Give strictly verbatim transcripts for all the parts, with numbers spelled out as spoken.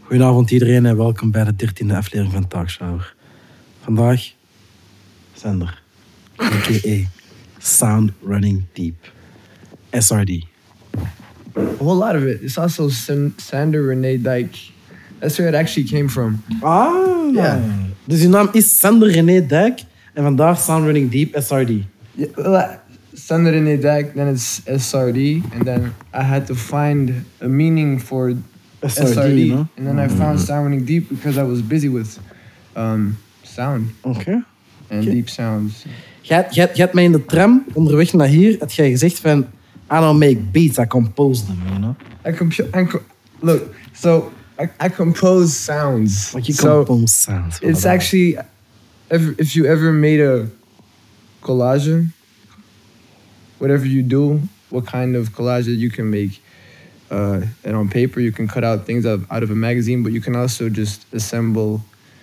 Goedenavond iedereen en welkom bij de dertiende aflevering van Talkshower. Vandaag Sander, a k a. Sound Running Deep, S R D. A whole lot of it. It's also San- Sander Renee Dijk. That's where it actually came from. Ah, Ja. Dus uw naam is Sander René Dijk en vandaag Sound Running Deep, S R D. Yeah, well, Sander Renee Dijk, then it's S R D, and then I had to find a meaning for S S R D, R D, no? and then I found Sound Running Deep because I was busy with um, sound Oké. Okay. and Okay. deep sounds. Jij hebt mij in de tram onderweg naar hier, had jij gezegd van I don't make beats, I compose them, you know? I comp- I co- look, so I, I compose sounds. Like you so compose sounds. it's actually, if, if you ever made a collage, whatever you do, what kind of collage that you can make. Uh, and on paper, you can cut out things out, out of a magazine, but you can also just assemble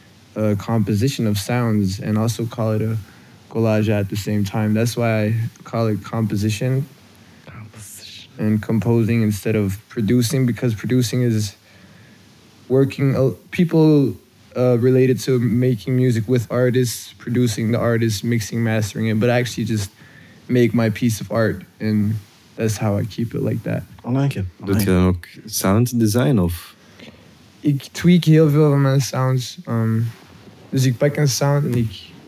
a composition of sounds and also call it a collage at the same time. That's why I call it composition, Composition. and composing instead of producing, because producing is working. Uh, people uh, related to making music with artists, producing the artist, mixing, mastering it, but I actually just make my piece of art, and that's how I keep it like that. I like it. I Doet like je dan ook sound design of? Ik tweak heel veel van mijn sounds. Um, dus ik pak een sound en ik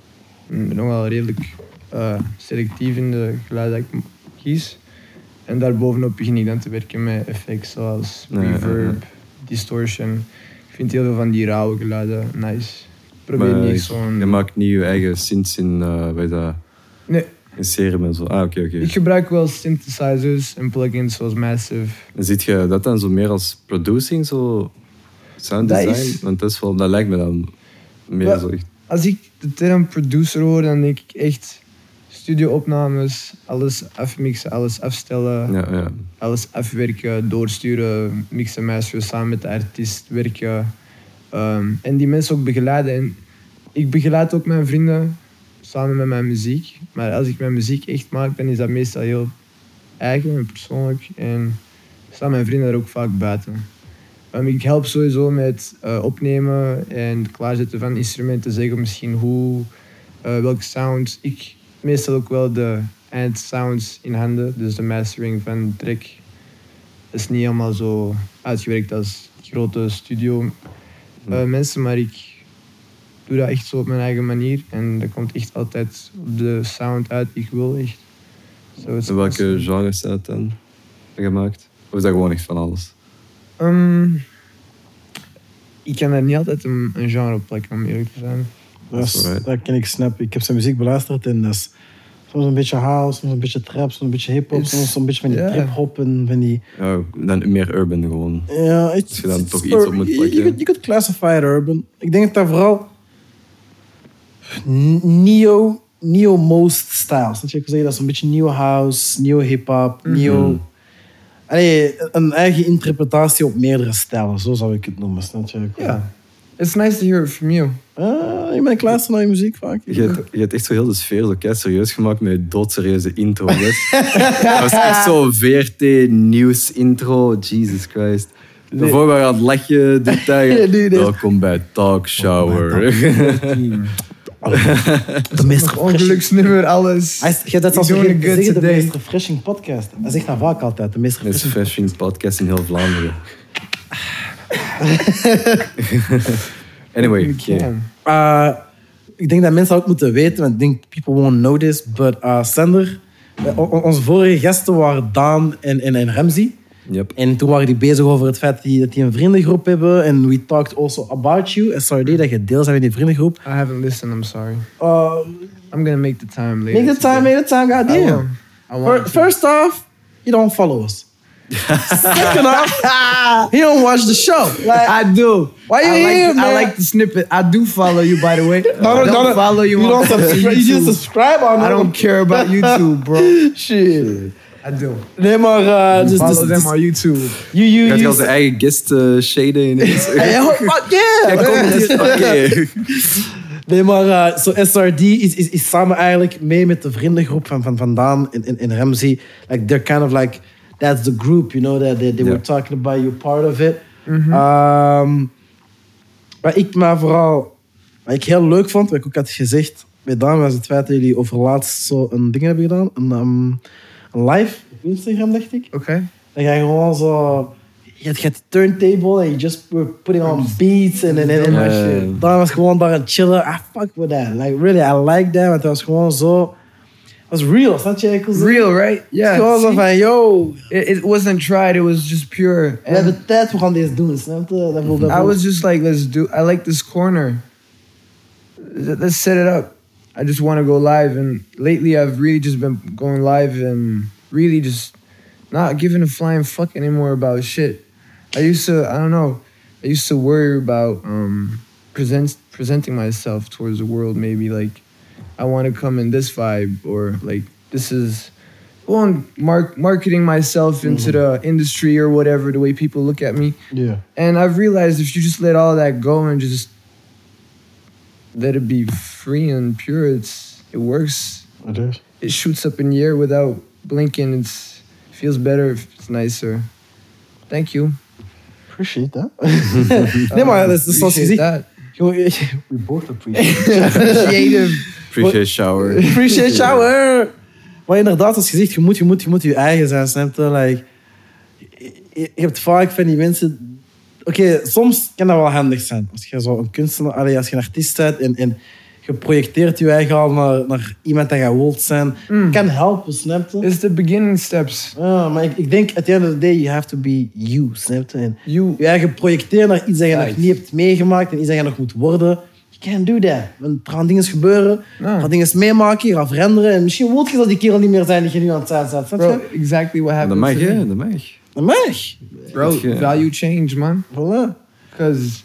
ben nog wel redelijk uh, selectief in de geluiden dat ik kies. En daarbovenop begin ik dan te werken met effecten zoals Ja, ja, ja. reverb, distortion. Ik vind heel veel van die rauwe geluiden nice. Ik probeer Maar niet je- zo'n... Je maakt niet je eigen synths in, uh, bij dat, Nee, in serum en zo. Ah, oké, oké. ik gebruik wel synthesizers en plugins zoals Massive. En ziet je dat dan zo meer als producing, zo sound Dat design? is- Want dat, is wel, dat lijkt me dan meer Ja. zo echt... Als ik de term producer hoor, dan denk ik echt studio-opnames, alles afmixen, alles afstellen. Ja, ja. Alles afwerken, doorsturen, mixen, masteren, samen met de artiest werken. Um, en die mensen ook begeleiden. En ik begeleid ook mijn vrienden samen met mijn muziek. Maar als ik mijn muziek echt maak, dan is dat meestal heel eigen en persoonlijk. En staan mijn vrienden er ook vaak buiten. Um, ik help sowieso met uh, opnemen en klaarzetten van instrumenten, zeggen misschien hoe, uh, welke sound. Ik meestal ook wel de eindsounds in handen, dus de mastering van de track. Dat is niet helemaal zo uitgewerkt als grote studio uh, mensen, maar ik doe dat echt zo op mijn eigen manier en dat komt echt altijd op de sound uit die ik wil, echt. So it's En welke awesome. genre is dat dan gemaakt? Of is dat gewoon echt van alles? Um, ik kan daar niet altijd een, een genre op plakken, om eerlijk te zijn. Dat, is, Alright. dat kan ik snappen. Ik heb zijn muziek beluisterd en dat is soms een beetje house, soms een beetje trap, soms een beetje hip-hop, It's- soms een beetje van die ja. trip-hop en van die... Ja, dan meer urban gewoon. Ja, it's, Als je dan it's toch ur- iets op moet je- plakken. Je kunt- je kunt classify it urban. Ik denk dat dat vooral neo, neo most styles. Dat je kan zeggen dat is een beetje neo house, neo hip-hop, neo... Allee, een eigen interpretatie op meerdere stijlen, zo zou ik het noemen. Snap je? Ja. It's nice to hear it from you. Ah, je bent klaar naar je muziek vaak. Je hebt, je hebt echt zo heel de sfeer zo kei serieus gemaakt met je doodserieuze intro. weet. Dat was echt zo'n V R T-nieuws intro. Jesus Christ. Daarvoor waren we aan het lachen. Dit tijd. Nee, nee. Welkom bij Talkshower. De meest refreshing... Ongeluksnummer, alles. Hij is- Je hebt dat zelfs You're doing vergeten te good zeggen, de today. meest refreshing podcast. Hij zegt dat vaak altijd, de meest Dit is refreshing Freshing Podcast in heel Vlaanderen. Anyway, oké. Yeah. Uh, ik denk dat mensen ook moeten weten, want ik denk people won't know this, but uh, Sander, uh, on- onze vorige gasten waren Daan en, en, en Ramsey. Yep. En toen waren die bezig over het feit dat die, dat die een vriendengroep hebben. En we talked also about you. S R D, dat je deel bent van die vriendengroep. I haven't listened, I'm sorry. Uh, I'm gonna make the time later. make the time, today. make the time, I will. goddamn. I want Fir- to. First off, you don't follow us. Second off, you don't watch the show. Like, I do. Why you I like, here, I man? like the snippet. I do follow you, by the way. No, no, I don't no, no. follow you. You on don't subscribe. You just YouTube. subscribe on I don't care about YouTube, bro. Shit. I do. Nee, maar... Uh, dus, Follow dus, them dus, on YouTube. you, you, Gaat je you, als de eigen guest uh, shaden ineens? Hey, oh, fuck yeah! Ja, kom, dus, oké. Nee, maar uh, so S R D is, is, is samen eigenlijk mee met de vriendengroep van, van, van Daan en, en, en Ramsey. Like, they're kind of like... That's the group, you know, that they, they Ja. were talking about, you part of it. Um, Wat ik maar vooral... Wat ik heel leuk vond, wat ik ook had gezegd bij Daan, was het feit dat jullie over laatst zo een ding hebben gedaan. Een, um, een live op Instagram, dacht ik. Oké. Okay. Dan ga je gewoon zo... Je hebt die turntable en je just putting on beats. En, en, en, en Yeah. Daan was gewoon daar aan het chillen. I fuck with that. Like, really, I like that. Want het was gewoon zo... Het was real, snap je? Real, right? Yeah. Gewoon zo van, yo... It, it wasn't tried, it was just pure. We hebben tijd, we gaan deze doen, snap je? Dat wil, dat I was just like, let's do... I like this corner. Let's set it up. I just want to go live. And lately I've really just been going live and really just not giving a flying fuck anymore about shit. I used to, I don't know, I used to worry about um, present, presenting myself towards the world. Maybe like, I want to come in this vibe, or like, this is, well, mark, marketing myself into mm-hmm. the industry or whatever, the way people look at me. Yeah. And I've realized if you just let all that go and just let it be free and pure, it's it works. It is. It shoots up in the air without blinking. It's it feels better, it's nicer. Thank you. Appreciate that. Nee, maar dat is zoals je ziet. We both appreciate. Appreciative. Appreciate shower. Appreciate shower. Maar inderdaad, als je zegt, je moet je, moet, je, moet je eigen zijn, snap je? Like, je, je hebt vaak van die mensen... Oké, okay, soms kan dat wel handig zijn. Als je zo een kunstenaar, allee, als je een artiest bent en, en je projecteert je eigen al naar, naar iemand dat je wilt zijn, mm. kan helpen, snap je? It's the beginning steps. Ja, maar ik, ik denk, at the end of the day, you have to be you, snap je? En you. Je eigen projecteren naar iets dat je right. nog niet hebt meegemaakt en iets dat je nog moet worden. You can't do that. Want er gaan dingen gebeuren, no. er gaan dingen meemaken, je gaat veranderen en misschien wil je dat die kerel niet meer zijn die je nu aan het zijn zet. Bro, exactly what happened. Dat mag, hè? Dat mag. Dat mag. Bro, value change, man. Voilà. Because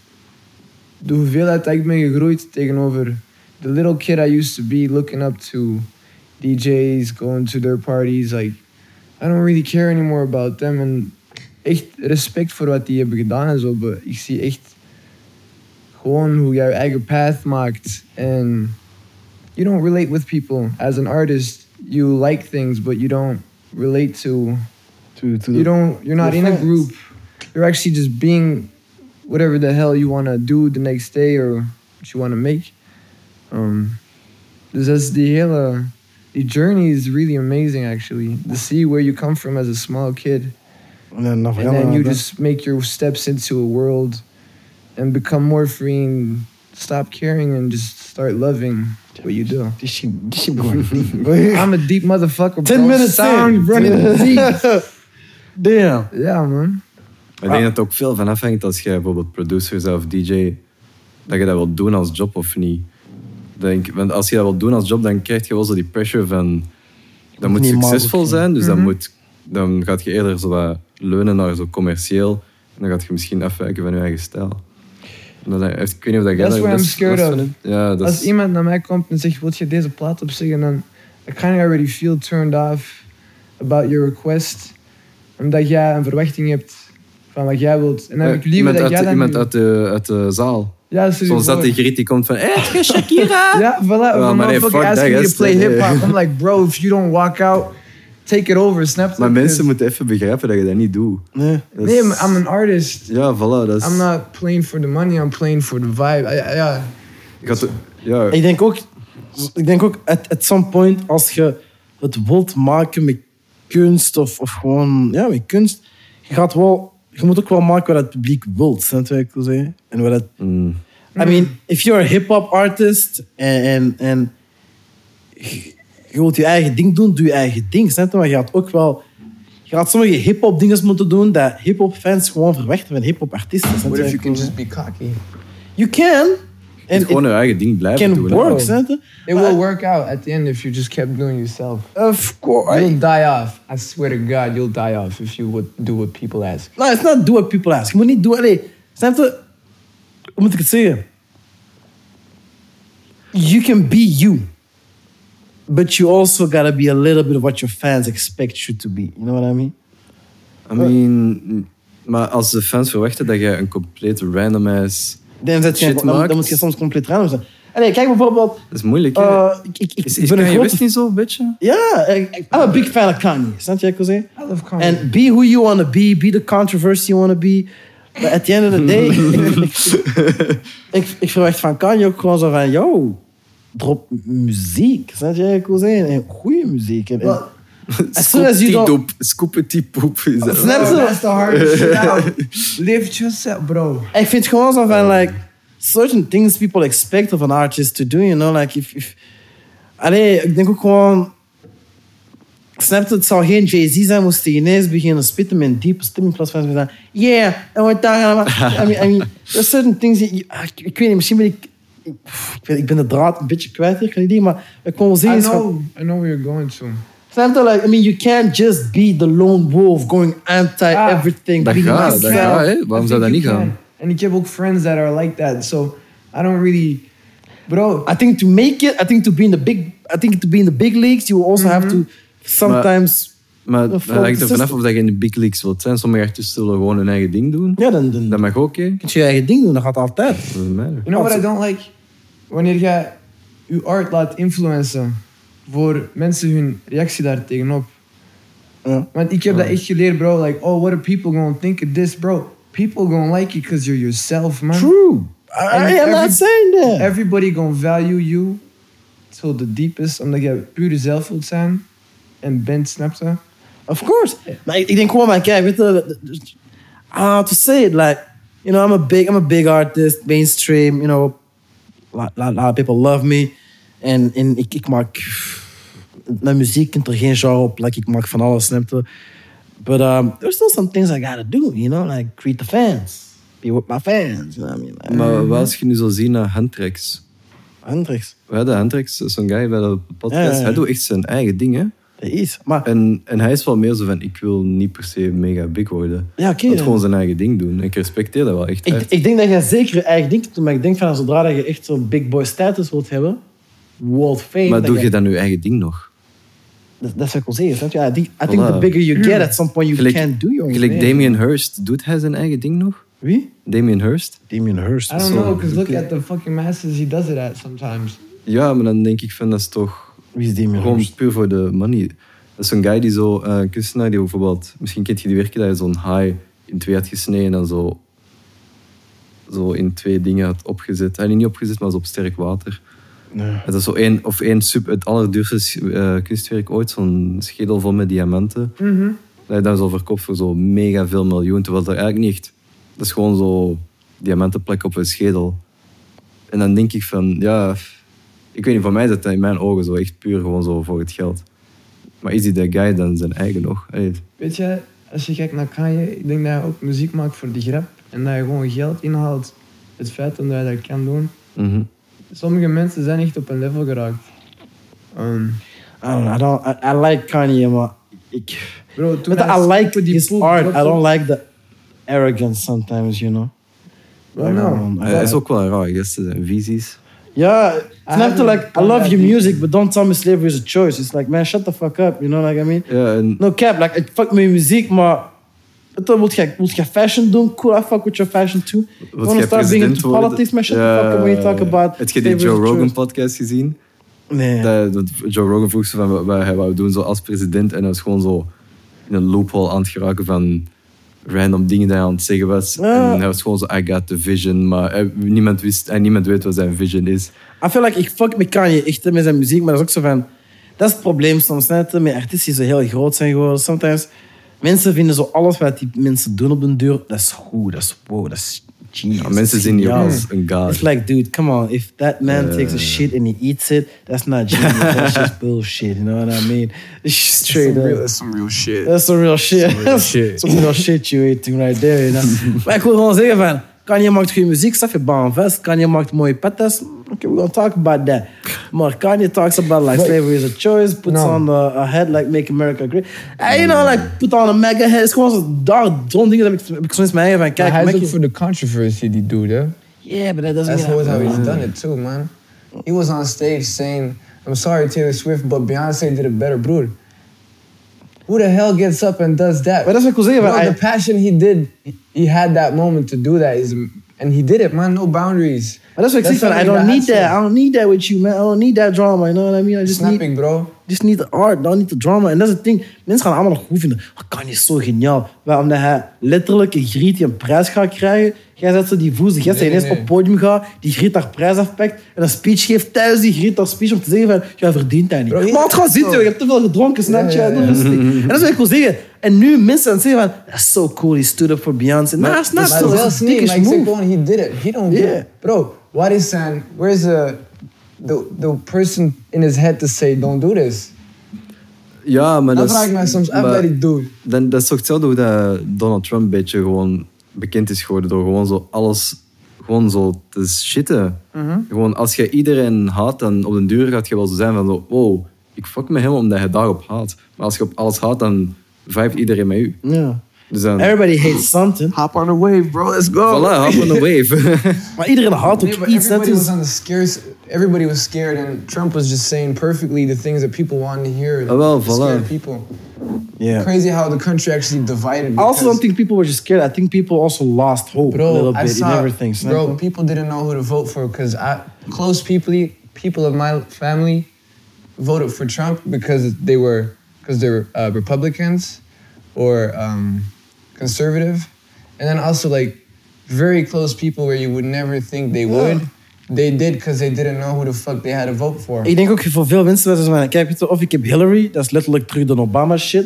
de hoeveelheid dat ik ben gegroeid tegenover the little kid I used to be, looking up to D J's, going to their parties, like, I don't really care anymore about them. En echt respect voor wat die hebben gedaan en zo, maar ik zie echt gewoon hoe jij je eigen path maakt. And you don't relate with people. As an artist, you like things, but you don't relate to... to, to you don't, you're not in a group. You're actually just being whatever the hell you want to do the next day or what you want to make. Um, dus that's the hele... The journey is really amazing, actually. To see where you come from as a small kid. And then, and then you just make your steps into a world and become more free and stop caring and just start loving what you do. This shit, this shit going deep. I'm a deep motherfucker, bro. Ten minutes sound in. running deep. Damn. Ja, man. Ik denk dat het ook veel van afhangt als jij bijvoorbeeld producer bent of D J, dat je dat wilt doen als job of niet. Denk, want als je dat wilt doen als job, dan krijg je wel zo die pressure van... Dat moet succesvol zijn, dus mm-hmm. dan, moet, dan gaat je eerder zo wat leunen naar zo commercieel. En dan gaat je misschien afwijken van je eigen stijl. Dan, ik weet niet of dat jij That's what I'm scared of. Ja, dat als is... iemand naar mij komt en zegt, wil je deze plaat opzeggen? Dan I kind of already feel turned off about your request. Omdat jij een verwachting hebt van wat jij wilt. En dan heb ik liever iemand dat uit, jij dan... Iemand uit de, uit de zaal. Ja, soms dat die griet die komt van, hé, hey, Shakira! Ja, voilà. Well, maar nee, fuck asking that, me to play hip-hop. I'm like, bro, if you don't walk out, take it over, snap Maar mensen moeten even begrijpen dat je dat niet doet. Nee, nee is... I'm an artist. Ja, voilà. Dat is... I'm not playing for the money, I'm playing for the vibe. Ja. ja. Ik, had, ja. ik denk ook, ik denk ook at, at some point, als je het wilt maken met kunst of, of gewoon, ja, met kunst, je gaat wel, je moet ook wel maken wat het publiek wilt, snap je wat ik wil zeggen? En wat het... Mm. I mean, if you're a hip-hop artist en, en, en je wilt je eigen ding doen, doe je eigen ding. Snap je? Maar je gaat ook wel... Je gaat sommige hip-hop dingen moeten doen dat hip-hop fans gewoon verwachten van hip-hop artiesten. What if you can just be cocky? You can. En gewoon je eigen ding blijven can doen. Can work, snap je? It will work out at the end if you just kept doing yourself. Of course. You'll die off. I swear to God, you'll die off if you would do what people ask. No, it's not do what people ask. Je moet niet doen... Allee, snap je? Hoe moet ik het zeggen? You can be you. But you also gotta be a little bit of what your fans expect you to be. You know what I mean? I mean... Maar als de fans verwachten dat jij een compleet random ass dan shit je, dan, dan moet je soms compleet random zijn. Allee, kijk bijvoorbeeld... Dat is moeilijk, hè? Uh, ik, ik, ik, is ik is ben een Kanye grote... West niet zo, een beetje? Ja, yeah, I'm a big fan of Kanye. Snap je wat ik wil zeggen? I love Kanye. And be who you want to be. Be the controversy you want to be. But at the end of the day, ik, ik, ik, ik verwacht van Kanye ook gewoon zo van, yo, drop muziek. Snap je wat ik wil zeggen? En goede muziek. En, en, as soon as you don't... Scoopety poep. Snap je? That's the hardest shit out. Lift yourself, bro. Ik vind gewoon zo van, like, certain things people expect of an artist to do, you know? Like, if... if allee, ik denk ook gewoon... Snap je, het zou geen Jay-Z zijn, moest hij ineens beginnen spitten met een diepe stem in plaats van te zeggen, yeah, en wat daar I mean, I mean, there's certain things, that you, ik, ik weet niet, misschien ben ik, ik, ik, ben, ik ben de draad een beetje kwijt hier, kan ik niet, maar ik kon wel I zeggen... know, Van, I know where you're going to. snap je, like, I mean, you can't just be the lone wolf going anti-everything. Dat being gaat, myself. dat gaat, hè? Waarom zou dat niet gaan? En ik heb ook friends that are like that, so I don't really... Bro, I think to make it, I think to be in the big, I think to be in the big leagues, you also mm-hmm. have to sometimes... Maar het hangt er vanaf of je in de big leagues wilt zijn. Sommige artiesten zullen gewoon hun eigen ding doen. Ja, dan, dan, dat mag ook, hè? Kun je je eigen ding doen, dat gaat altijd. Dat is mij. You know what I don't like? Wanneer je je art laat influencen voor mensen hun reactie daar tegenop. Ja. Want ik heb dat echt geleerd, bro. Like, oh, what are people gonna think of this, bro? People gonna like you because you're yourself, man. True. I, I am every, not saying that. Everybody gonna value you till the deepest, omdat je puur jezelf wilt zijn en bent, snap je? Of course. Maar ik, ik denk gewoon, maar kijk, weet je, I don't know to say it, like, you know, I'm a big, I'm a big artist, mainstream, you know, a lot, lot, lot of people love me. En, en ik, ik maak, mijn muziek kent er geen genre op, like, ik maak van alles, snap je? But um, there's still some things I gotta do, you know, like greet the fans, be with my fans, you know what I mean? Like, Maar wat als je nu zo ziet naar Hendrix? Hendrix. We hadden Hendrix, zo'n guy bij de podcast, Ja, ja, ja. hij doet echt zijn eigen ding, hè? Dat is, maar... En, en hij is wel meer zo van, ik wil niet per se mega big worden. Ja, oké. Hij wil gewoon zijn eigen ding doen. Ik respecteer dat wel echt. Ik, echt. ik denk dat je zeker je eigen ding doet, maar ik denk van zodra dat je echt zo'n big boy status wilt hebben, world fame... Maar dat doe je dan je eigen ding nog? Dat, dat is wat ik wil zeggen. Snap je? I think, I think Voilà. the bigger you get, at some point you Gelijk, can't do your own gelijk thing. Damien Hirst, doet hij zijn eigen ding nog? Wie? Damien Hirst? Damien Hirst. I don't So- know, because look at the fucking masses he does it at sometimes. Ja, maar dan denk ik van, dat is toch Wie is Damien gewoon Hirst? puur voor de money. Dat is zo'n guy die zo, eh, een kunstenaar die bijvoorbeeld, misschien kent je die werken, dat je zo'n haai in twee had gesneden en dan zo, zo in twee dingen had opgezet. Hij niet opgezet, maar zo op sterk water. Nee. Het is zo één, of één sub, het allerduurste eh, kunstwerk ooit, zo'n schedel vol met diamanten. Mhm. Dat je dan zo verkoopt voor zo mega veel miljoen, terwijl dat eigenlijk niet echt... Dat is gewoon zo diamantenplek op een schedel. En dan denk ik van, ja... Ik weet niet, voor mij is dat in mijn ogen zo echt puur gewoon zo voor het geld. Maar is die dat guy dan zijn eigen nog? Hey, Weet je, als je kijkt naar Kanye, ik denk dat hij ook muziek maakt voor de grap. En dat je gewoon geld inhaalt. Het feit dat hij dat kan doen. mhm. Sommige mensen zijn echt op een level geraakt. Um, I don't know. I, don't, I, I like Kanye, maar ik... bro, toen But hij I like Stupid die his poep art. I dropte- don't like the arrogance sometimes, you know? Well, no. I Hij don't- is ook wel raar, gasten zijn visies. Yeah, snap haven't to like, I done love that your deep. music, but don't tell me slavery is a choice. It's like, man, shut the fuck up, you know what I mean? Ja, en No cap, like, ik fuck met je muziek, maar... Wilt je, wilt je fashion doen? Cool, I fuck with your fashion too. You wat wanna jij start being president into worden? politics, man? Shut the fuck up when you talk about... Heb je die slavery is Joe a Rogan choice. podcast gezien? Nee. Dat, dat Joe Rogan vroeg ze van wat wat hij wou doen zo als president. En hij was gewoon zo in een loophole aan het geraken van random dingen die hij aan het zeggen was. Ja. En hij was gewoon zo, I got the vision. Maar hij- niemand wist en niemand weet wat zijn vision is. I feel like ik fuck met Kanye echt hè, met zijn muziek, maar dat is ook zo van... Dat is het probleem soms, net, hè, met artiesten die zo heel groot zijn geworden. Sometimes, mensen vinden zo alles wat die mensen doen op den duur, dat is goed, dat is wow, dat is genius. Ja, mensen zien die ook geniaal. als een god. It's like, dude, come on. If that man Uh, takes a shit and he eats it, that's not genius. That's just bullshit, you know what I mean? It's just straight up. That's some real shit. That's some real shit. Some real shit. Some real shit you eating right there, you know. Maar ik wil gewoon zeggen van... Kanye maakt goede muziek, staf je baan vast. Kanye maakt mooie patas. Okay, we're gonna talk about that. Maar Kanye talks about like slavery is a choice. Puts No. on a, a head like make America great. And, you know, like put on a mega head. Het is gewoon zo daar, zo'n dingen dat ik, heb ik soms mij van Maar kijk. hij is maak ook je- voor de controversy, die dude, hè? Yeah, but that doesn't That's mean... always how he's done it too, man. He was on stage saying, I'm sorry Taylor Swift, but Beyonce did it better, broer. Who the hell gets up and does that? Maar dat is wat ik wil zeggen. Bro, van, the I- passion he did, he had that moment to do that. Is, and he did it, man, no boundaries. Maar dat is wat ik zeg van, I something don't that need has that. I don't need that with you, man. I don't need that drama, you know what I mean? I just Snap need... ik, bro. This niet de art, nou niet de drama. En dat is het ding. Mensen gaan allemaal nog goed vinden. Oh, Kanye is zo geniaal. Maar omdat hij letterlijk een griet die een prijs gaat krijgen. Jij zet zo die voeze gast die Nee, ineens nee. op het podium gaat, die griet haar prijs afpakt en een speech geeft tijdens die griet haar speech om te zeggen van, jij verdient dat niet. Bro, hier- maar het gaat zitten, bro. je hebt te veel gedronken, snap je? Ja, ja, ja. Doe rustig. En dat is wat ik wil zeggen. En nu mensen aan het zeggen van, that's so cool, he stood up for Beyoncé. Maar dat is not Maar so, zelfs dat is een niet, dickish maar ik zeg move. gewoon, he did it. He don't Yeah. get Bro, what is saying, where's the, the, the person in his head to say, don't do this? Ja, maar Dan dat is... vraag ik mij soms af maar wat ik doe. Dan, dat is toch hetzelfde hoe dat Donald Trump een beetje gewoon bekend is geworden door gewoon zo alles gewoon zo te shitten. Gewoon als je iedereen haat, dan op den duur gaat je wel zo zijn van zo, wow, ik fuck met hem omdat hij daarop haat. Maar als je op alles haat, dan vijft iedereen met u. Ja. Dus dan, Everybody hates something. Hop on the wave, bro, let's go. voilà, hop on the wave. Maar iedereen haat Nee, ook but iets. Dat everybody is... was on the scares. Everybody was scared, and Trump was just saying perfectly the things that people wanted to hear. Ah, wel, to scare voilà. people. Yeah. Crazy how the country actually divided. I also because- don't think people were just scared. I think people also lost hope a Bro, little I bit saw, in everything. snap bro, je? people didn't know who to vote for because I close people, people of my family, voted for Trump because they were because they were uh, Republicans or um, conservative, and then also like very close people where you would never think they would. They did because they didn't know who the fuck they had to vote for. Ik denk ook voor veel mensen dat ze van, kijk, weet je, of ik heb Hillary, dat is letterlijk terug de Obama shit.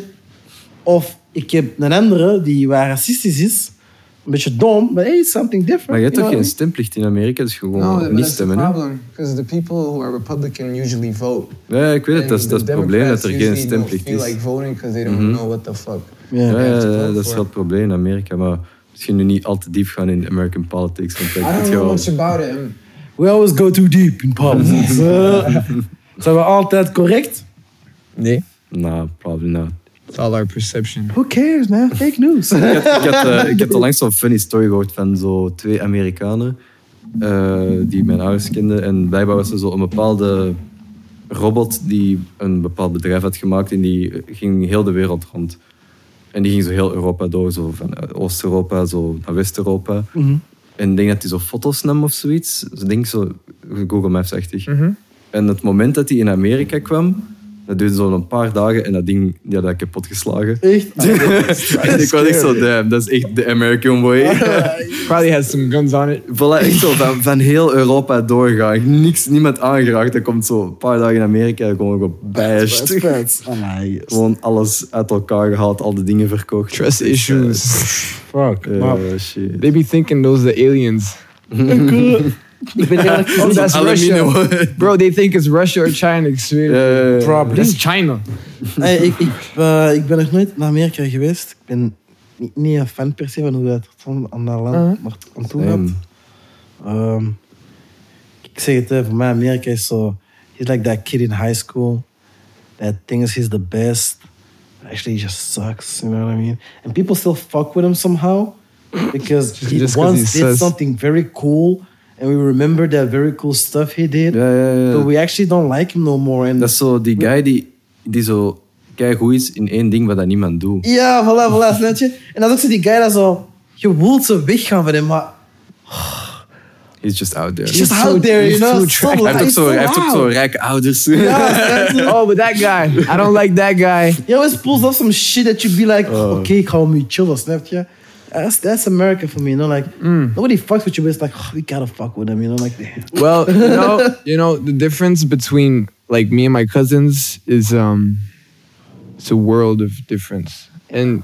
Of ik heb een andere die waar racistisch is. Een beetje dom, maar hey, it's something different. Maar je hebt you toch know geen what I stemplicht in Amerika, dus je gewoon No, but niet that's the stemmen. Hè? problem. Because the people who are Republican usually vote. Ja, ik weet het, And dat is, dat is the het probleem dat er Democrats geen usually don't stemplicht feel is. like voting because they don't Mhm. know what the fuck. mean? Ja, Yeah. ja, have to ja, vote dat is for. wel het probleem in Amerika, maar misschien nu niet al te diep gaan in American politics. Want I dan don't kun je know wel- much about it. and We always go too deep in politics. Uh, zijn we altijd correct? Nee. Nou, probably not. It's all our perception. Who cares, man? Fake news. Ik had, ik had, eh, ik had onlangs zo'n funny story gehoord van zo twee Amerikanen eh, die mijn ouders kenden. En blijkbaar was er zo een bepaalde robot die een bepaald bedrijf had gemaakt en die ging heel de wereld rond. En die ging zo heel Europa door, zo van Oost-Europa zo naar West-Europa. En ik denk dat hij zo foto's nam of zoiets. Dus ik denk zo Google Maps-achtig. En het moment dat hij in Amerika kwam, dat duurde zo een paar dagen en dat ding die had ik kapot geslagen. Echt? En ik was echt zo, damn, dat is echt de American way. Probably has some guns on it. Voilà, echt zo van, van heel Europa doorgaan. Niks, niemand aangeraakt. Dan komt zo een paar dagen in Amerika en gewoon gebashed. Spets. Amai. Gewoon alles uit elkaar gehaald, al de dingen verkocht. Trust Dus, issues. Fuck. eh, Maar- eh, shit. They be thinking those the aliens. Ik ben eerlijk Oh, gezegd... that's Aluminium. Russia. Bro, they think it's Russia or China. Ik zweer het. Ja, ja, ja. Probably. That's China. Hey, ik, ik, eh, ik ben nog nooit naar Amerika geweest. Ik ben niet, niet een fan per se van hoe dat van aan dat land Uh-huh. maar aan toe gaat. Ehm, ik zeg het, hè, voor mij Amerika is zo... He's like that kid in high school that thinks he's the best. Actually, he just sucks, you know what I mean? And people still fuck with him somehow because he Just 'cause once he did says- something very cool and we remember that very cool stuff he did. Ja, ja, ja. But we actually don't like him no more. And Dat is zo die guy die, die zo keigoed is in één ding wat dat niemand doet. ja, voilà, voilà, snap je? En dat is ook zo die guy dat zo... Je wilt zo weggaan van hem, maar... He's just out there. He's just so- out there, you he's know? so So trash. Hij heeft ook he's zo, so hij heeft ook loud. zo rijke ouders. Ja, snap je? Oh, but that guy. I don't like that guy. He always pulls off some shit that you'd be like, oh. oké, okay, ik ga met je chillen, snap je? That's, that's America for me, you know? Like, nobody fucks with you, but it's like, oh, we gotta fuck with them, you know? Like, damn. Well, you know, you know, the difference between like me and my cousins is um, it's a world of difference. And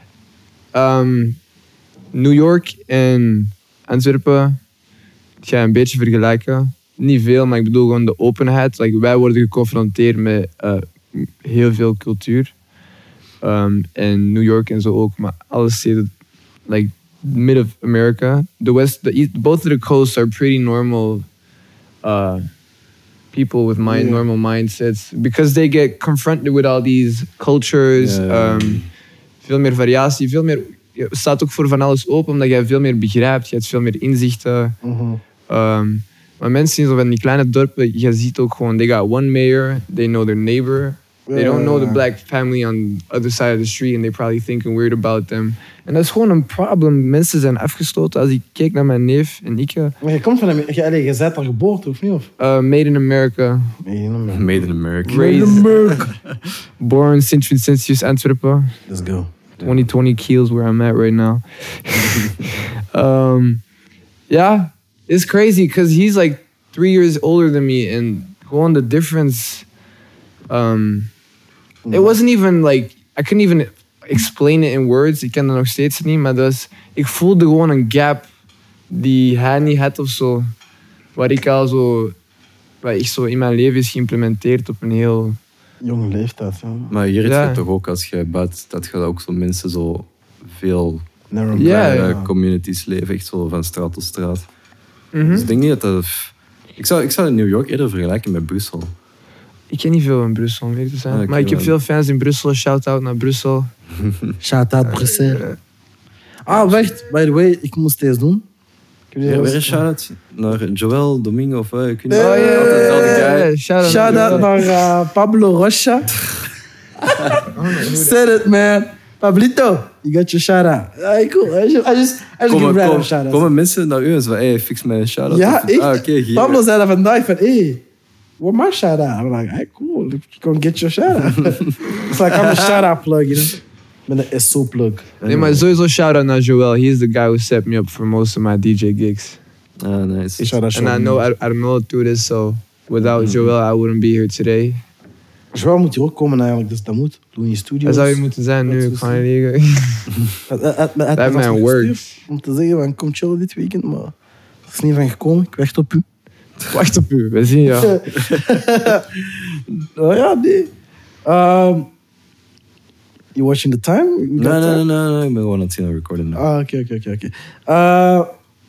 um, New York en Antwerpen, ik ga een beetje vergelijken. Niet veel, maar ik bedoel gewoon de openheid. Like, wij worden geconfronteerd met uh, heel veel cultuur. Um, en New York en zo ook, maar alle steden, like mid of America, the west, the east, both of the coasts are pretty normal uh, people with mind, Yeah. normal mindsets because they get confronted with all these cultures. Ja. Um, veel meer variatie, veel meer. Je staat ook voor van alles open omdat je veel meer begrijpt, je hebt veel meer inzichten. Um, maar mensen in zo van die kleine dorpen, je ziet ook gewoon, they got one mayor, they know their neighbor. They don't know the Ja. black family on the other side of the street and they probably thinking weird about them. En dat is gewoon een probleem. Mensen zijn afgesloten. Als ik kijk naar mijn neef en ik, uh, Maar je komt van Amerika. Je, allee, je bent daar geboren, of niet? Of? made in America, Nee, niet meer. Made in America. raised, born in Sint-Vincentius, Antwerpen. Let's go. twenty twenty Kiels, where I'm at right now. um, yeah, it's crazy because he's like three years older than me, and going the difference. Um, it wasn't even like I couldn't even explain it in words. Ik ken dat nog steeds niet, maar dat is, ik voelde gewoon een gap die hij niet had of zo, waar ik al zo, waar ik zo in mijn leven is geïmplementeerd op een heel. Jonge leeftijd. Ja. Maar hier heb Ja. je toch ook, als je buiten staat, gaat ook zo mensen zo veel Narrow Ja, kleine ja. communities leven, echt zo van straat tot straat. Mhm. Dus ik denk niet dat dat... Ik zou, ik zou New York eerder vergelijken met Brussel. Ik ken niet veel in Brussel, om eerlijk te zijn. Ah, oké, maar ik heb man. veel fans in Brussel. Shout-out naar Brussel. Shout-out Brussel. Ah, wacht. By the way, ik moest deze doen. Ik heb Ja, deze- weer een shout-out naar Joel, Domingo of wat, ik weet niet. Oh, ja, ja, Altijd dezelfde ja, guy. Shout-out. Shout-out naar uh, Pablo Rocha. Said it, man. Pablito, you got your shout-out. Hey, cool. I just, I just, I just give Komen, random kom, shout-outs. komen mensen naar u en zo van, hey, fix mijn shout-out. Ja, Of- echt. Ah, oké, hier. Pablo zei dat vandaag van, hey, what my shout-out? I'm like, hey, cool. You can get your shout-out. It's like I'm a shout-out plug, you know? Ik ben een S O-plug. Nee, maar sowieso shout-out naar Joel. He is the guy who set me up for most of my D J gigs. Ah, nice. Ik zou dat And I show. know I, I don't know through this, so without Joel, I wouldn't be here today. Joel moet hier ook komen eigenlijk, dus dat moet. Louis Studios. Dat zou je moeten zijn nu. Dat Ik is- kan niet liggen. Het- het- het- het- That het was man me works. gestuurd Om te zeggen, van, kom chillen dit weekend, maar het is niet van gekomen. Ik wacht op u. Wacht op u, we zien jou. Oh ja, nee. Um, you watching the time? You got Nee, nee, time? nee, nee, nee, ik ben gewoon aan het zien en recorden nu. Ah, oké, oké, oké. oké. Uh,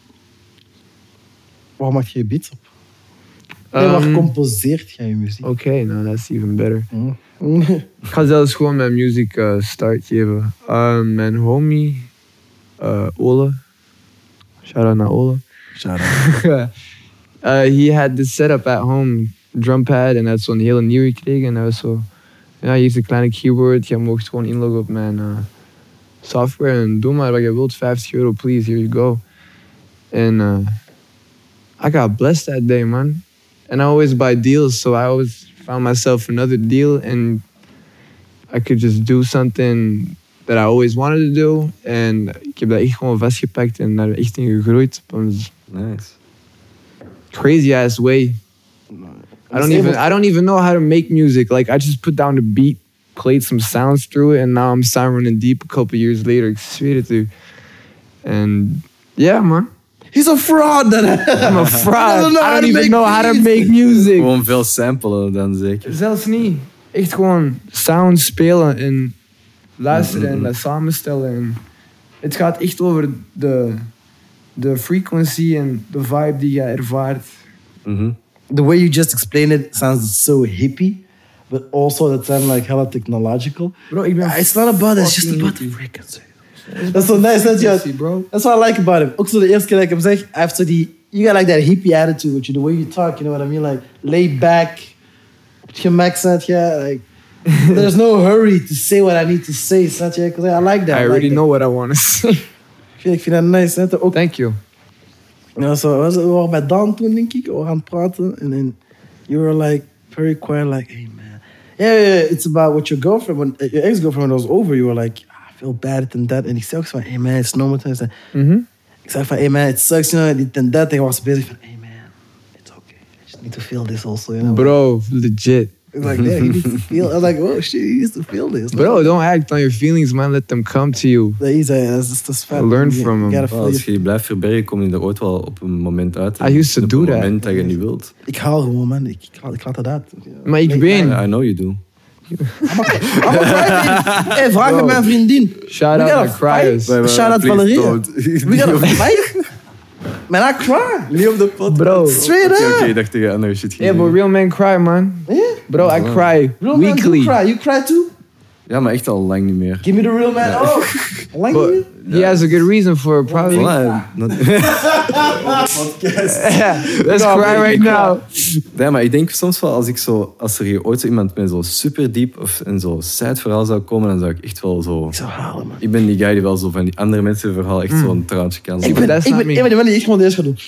Waar maak je je beats op? Nee, waar Um, composeert jij je muziek? Oké, nou, that's even better. Mm. Ik ga zelfs gewoon mijn music uh, start geven. Um, mijn homie, uh, Ole. Shout-out naar Ole. Shout-out. uh, he had this setup at home, drum pad, en hij had zo'n hele nieuwe gekregen. En hij was zo, ja, hier is een kleine keyboard, je mocht gewoon inloggen op mijn uh, software en doe maar wat je wilt, vijftig euro, please, here you go. En uh, I got blessed that day, man. And I always buy deals, so I always found myself another deal, and I could just do something that I always wanted to do. En ik heb dat echt gewoon vastgepakt en daar echt in gegroeid op een Nice. crazy ass way. I don't even I don't even know how to make music. Like I just put down the beat, played some sounds through it, and now I'm sound running deep a couple years later. Ik zweer het u. And yeah, man. He's a fraud. Then. I'm a fraud. I don't know how I to don't even make know how to beats. make music. Gewoon veel samplen dan zeker. Zelfs niet. Echt gewoon sound spelen en luisteren en dat samenstellen. En het gaat echt over de, de frequency en de vibe die je ervaart. Mhm. The way you just explained it sounds so hippie, but also that sounds like hella technological. Bro, ik ben Yeah, it's not about it, it's just fucking about the hippie. frequency. That's so nice, that's Frequency, just, bro. that's what I like about him. Ook zo de eerste keer dat ik hem zeg, hij heeft zo die, you got like that hippie attitude with you, the way you talk, you know what I mean? Like, laid back, op het gemak, snap je? Like, there's no hurry to say what I need to say, snap je? Because I like that. I like already that. know what I want to say. Ik vind, ik vind dat nice, snap je? Ook, Thank you. ja, zo, was het- we waren bij Dan toen, denk ik, we waren aan het praten. En then you were like, very quiet, like, hey man. Yeah, yeah, yeah, it's about what your girlfriend, when, uh, your ex-girlfriend, when it was over, you were like, ah, I feel bad and that. En ik zei ook zo van, hey man, it's normal time. Mhm. Ik zei van, hey man, it sucks, you know, dit en dat. En hij was bezig van, hey man, it's okay. I just need to feel this also, you know. Bro, legit. It's like, yeah, you need to feel. I was like, oh shit, you need to feel this. Bro, don't act on your feelings, man. Let them come to you. Dat is, uh, that's, that's, that's fat. Learn You- from you him. gotta Wel, feel als je je blijft verbergen, kom je er ooit wel op een moment uit. I used to op do een that. moment dat je niet wilt. Ik haal gewoon, man. Ik, ik, laat, ik laat het uit. Maar ik Nee, ben. I know you do. Hey, vraag met mijn vriendin. Shout We out gotta naar Cryers. fight. Shout out Please Valeria. don't. We gotta fight. Man, I cry. Niet op de podcast. Bro. Straight Oké, up. oké, ik dacht dat je andere shit ging Yeah, but doen. real men cry, man. Yeah. Bro, I cry Real man do weekly. cry. You cry too? Ja, maar echt al lang niet meer. Give me the real man. Oh. Lang But niet he has a good reason for it, probably. Voilà, not- podcast. Yeah, let's Ja, cry maar right ik- now. Nee, maar ik denk soms wel, als, ik zo, als er hier ooit zo iemand met zo super diep of een zo sad verhaal zou komen, dan zou ik echt wel zo... Ik zou halen, man. Ik ben die guy die wel zo van die andere mensen verhaal echt zo'n traantje kan Ik zien. ben, that's ik not ben me. een van die mannen die echt gewoon deze gaat doen.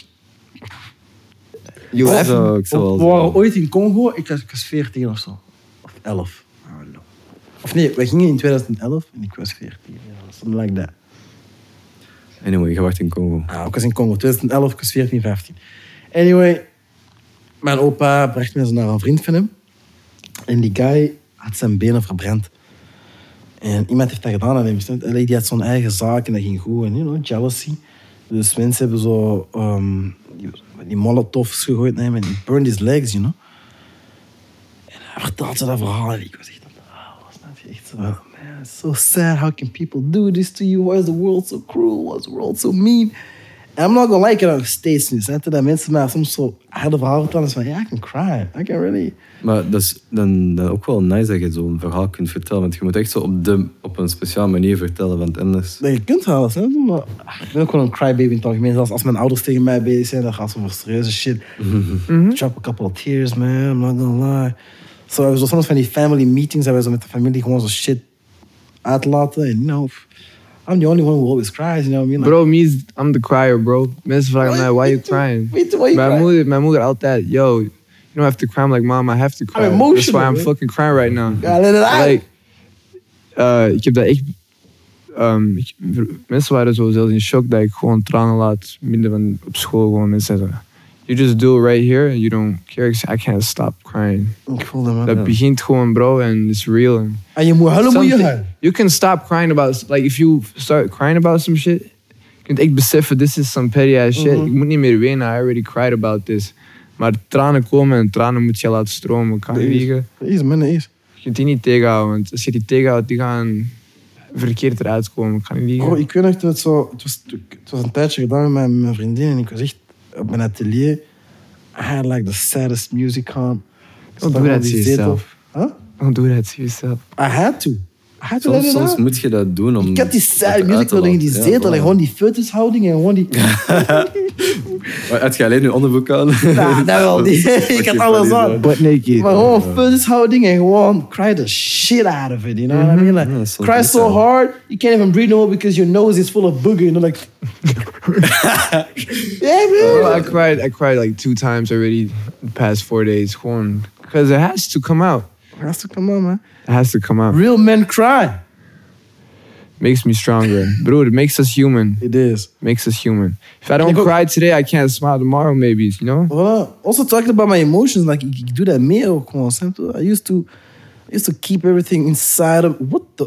You Ik laughing? zou, ik zou wel We waren zo- ooit in Congo, ik was, ik was veertien of zo. Of elf. I don't know. Of nee, wij gingen in twintig elf en ik was veertien. Ja, something like that. Anyway, je wacht in Congo. Ah, ik was in Congo, twintig elf, ik was veertien, vijftien. Anyway, mijn opa bracht me zo naar een vriend van hem. En die guy had zijn benen verbrand. En iemand heeft dat gedaan aan hem. snap je? Allee, die had zo'n eigen zaak en dat ging goed. En, you know, jealousy. Dus mensen hebben zo um, die, die molotovs gegooid naar hem en he burned his legs, you know. En hij vertelde ze dat verhaal en ik was echt... Oh, snap je? Echt zo... Man, it's so sad. How can people do this to you? Why is the world so cruel? Why is the world so mean? En I'm not gonna like it nog steeds nu. Snap je? Dat mensen mij soms zo harde verhalen vertellen. Is van, ja, I can cry. I can really... Maar dat is dan, dan ook wel nice dat je zo'n verhaal kunt vertellen. Want je moet echt zo op, de, op een speciale manier vertellen. Want anders... Dat je kunt halen, snap je? Maar ah, ik ben ook gewoon een crybaby in het algemeen. Zelfs als mijn ouders tegen mij bezig zijn, dan gaat ze over serieuze shit. Drop a couple of tears, man. I'm not gonna lie. Zo, we hebben zo soms van die family meetings, dat we zo met de familie gewoon zo shit uitlaten. En, you know, I'm the only one who always cries, you know what I mean? Like, Bro, me is, I'm the crier, bro. Mensen vragen mij, why you crying? Weet je why you Mijn crying? moeder, mijn moeder altijd, yo, you don't have to cry. I'm like, mom, I have to cry. That's emotional, why I'm man. fucking crying right now. Ja, let it out. Like, uh, ik heb dat echt... Um, ik, mensen waren zo zelfs in shock dat ik gewoon tranen laat midden van op school. Gewoon mensen zeggen, you just do it right here and you don't care. Ik zeg, I can't stop crying. Ik voel dat, man. Dat begint gewoon, bro, and it's real. And En je moet huilen, moet je something- huilen. you can stop crying about, like, if you start crying about some shit, je kunt echt beseffen, this is some petty ass shit. Ik moet niet meer wenen, I already cried about this. Maar tranen komen en tranen moet je laten stromen. Kan je liegen? Dat is, man, dat is. Je kunt die niet tegenhouden, want als je die tegenhoudt, die gaan verkeerd eruit komen. Kan je liegen? Bro, ik weet nog dat het zo... Het was, het was een tijdje gedaan met mijn, mijn vriendin en ik was echt op mijn atelier. I had like the saddest music on. Don't do that to yourself. Huh? Don't do that to yourself. I had to. I had to let Soms, it soms out. moet je dat doen om... Ik had die het sad uit music te wel in die laten. zetel Ja, en gewoon die foetushouding en gewoon die... Maar had je alleen je onderbroek aan? Nah, dat wel niet. Ik had alles aan. Butt naked. Maar gewoon foetushouding en gewoon cry the shit out of it, you know what I mean? Like, Ja, dat is wel cry goed, so ja. hard, you can't even breathe no more because your nose is full of booger, you know, like... yeah, Bro, man. I cried. I cried like two times already the past four days. Gewoon, because it has to come out. Has to come on, man. It has to come out. Real men cry. Makes me stronger, bro. It makes us human. It is. Makes us human. If I don't Ik ook- cry today, I can't smile tomorrow. Maybe, you know. Voilà. Also talking about my emotions, like ik, ik doe dat meer ook gewoon. snap je? I used to, I used to keep everything inside of. What the?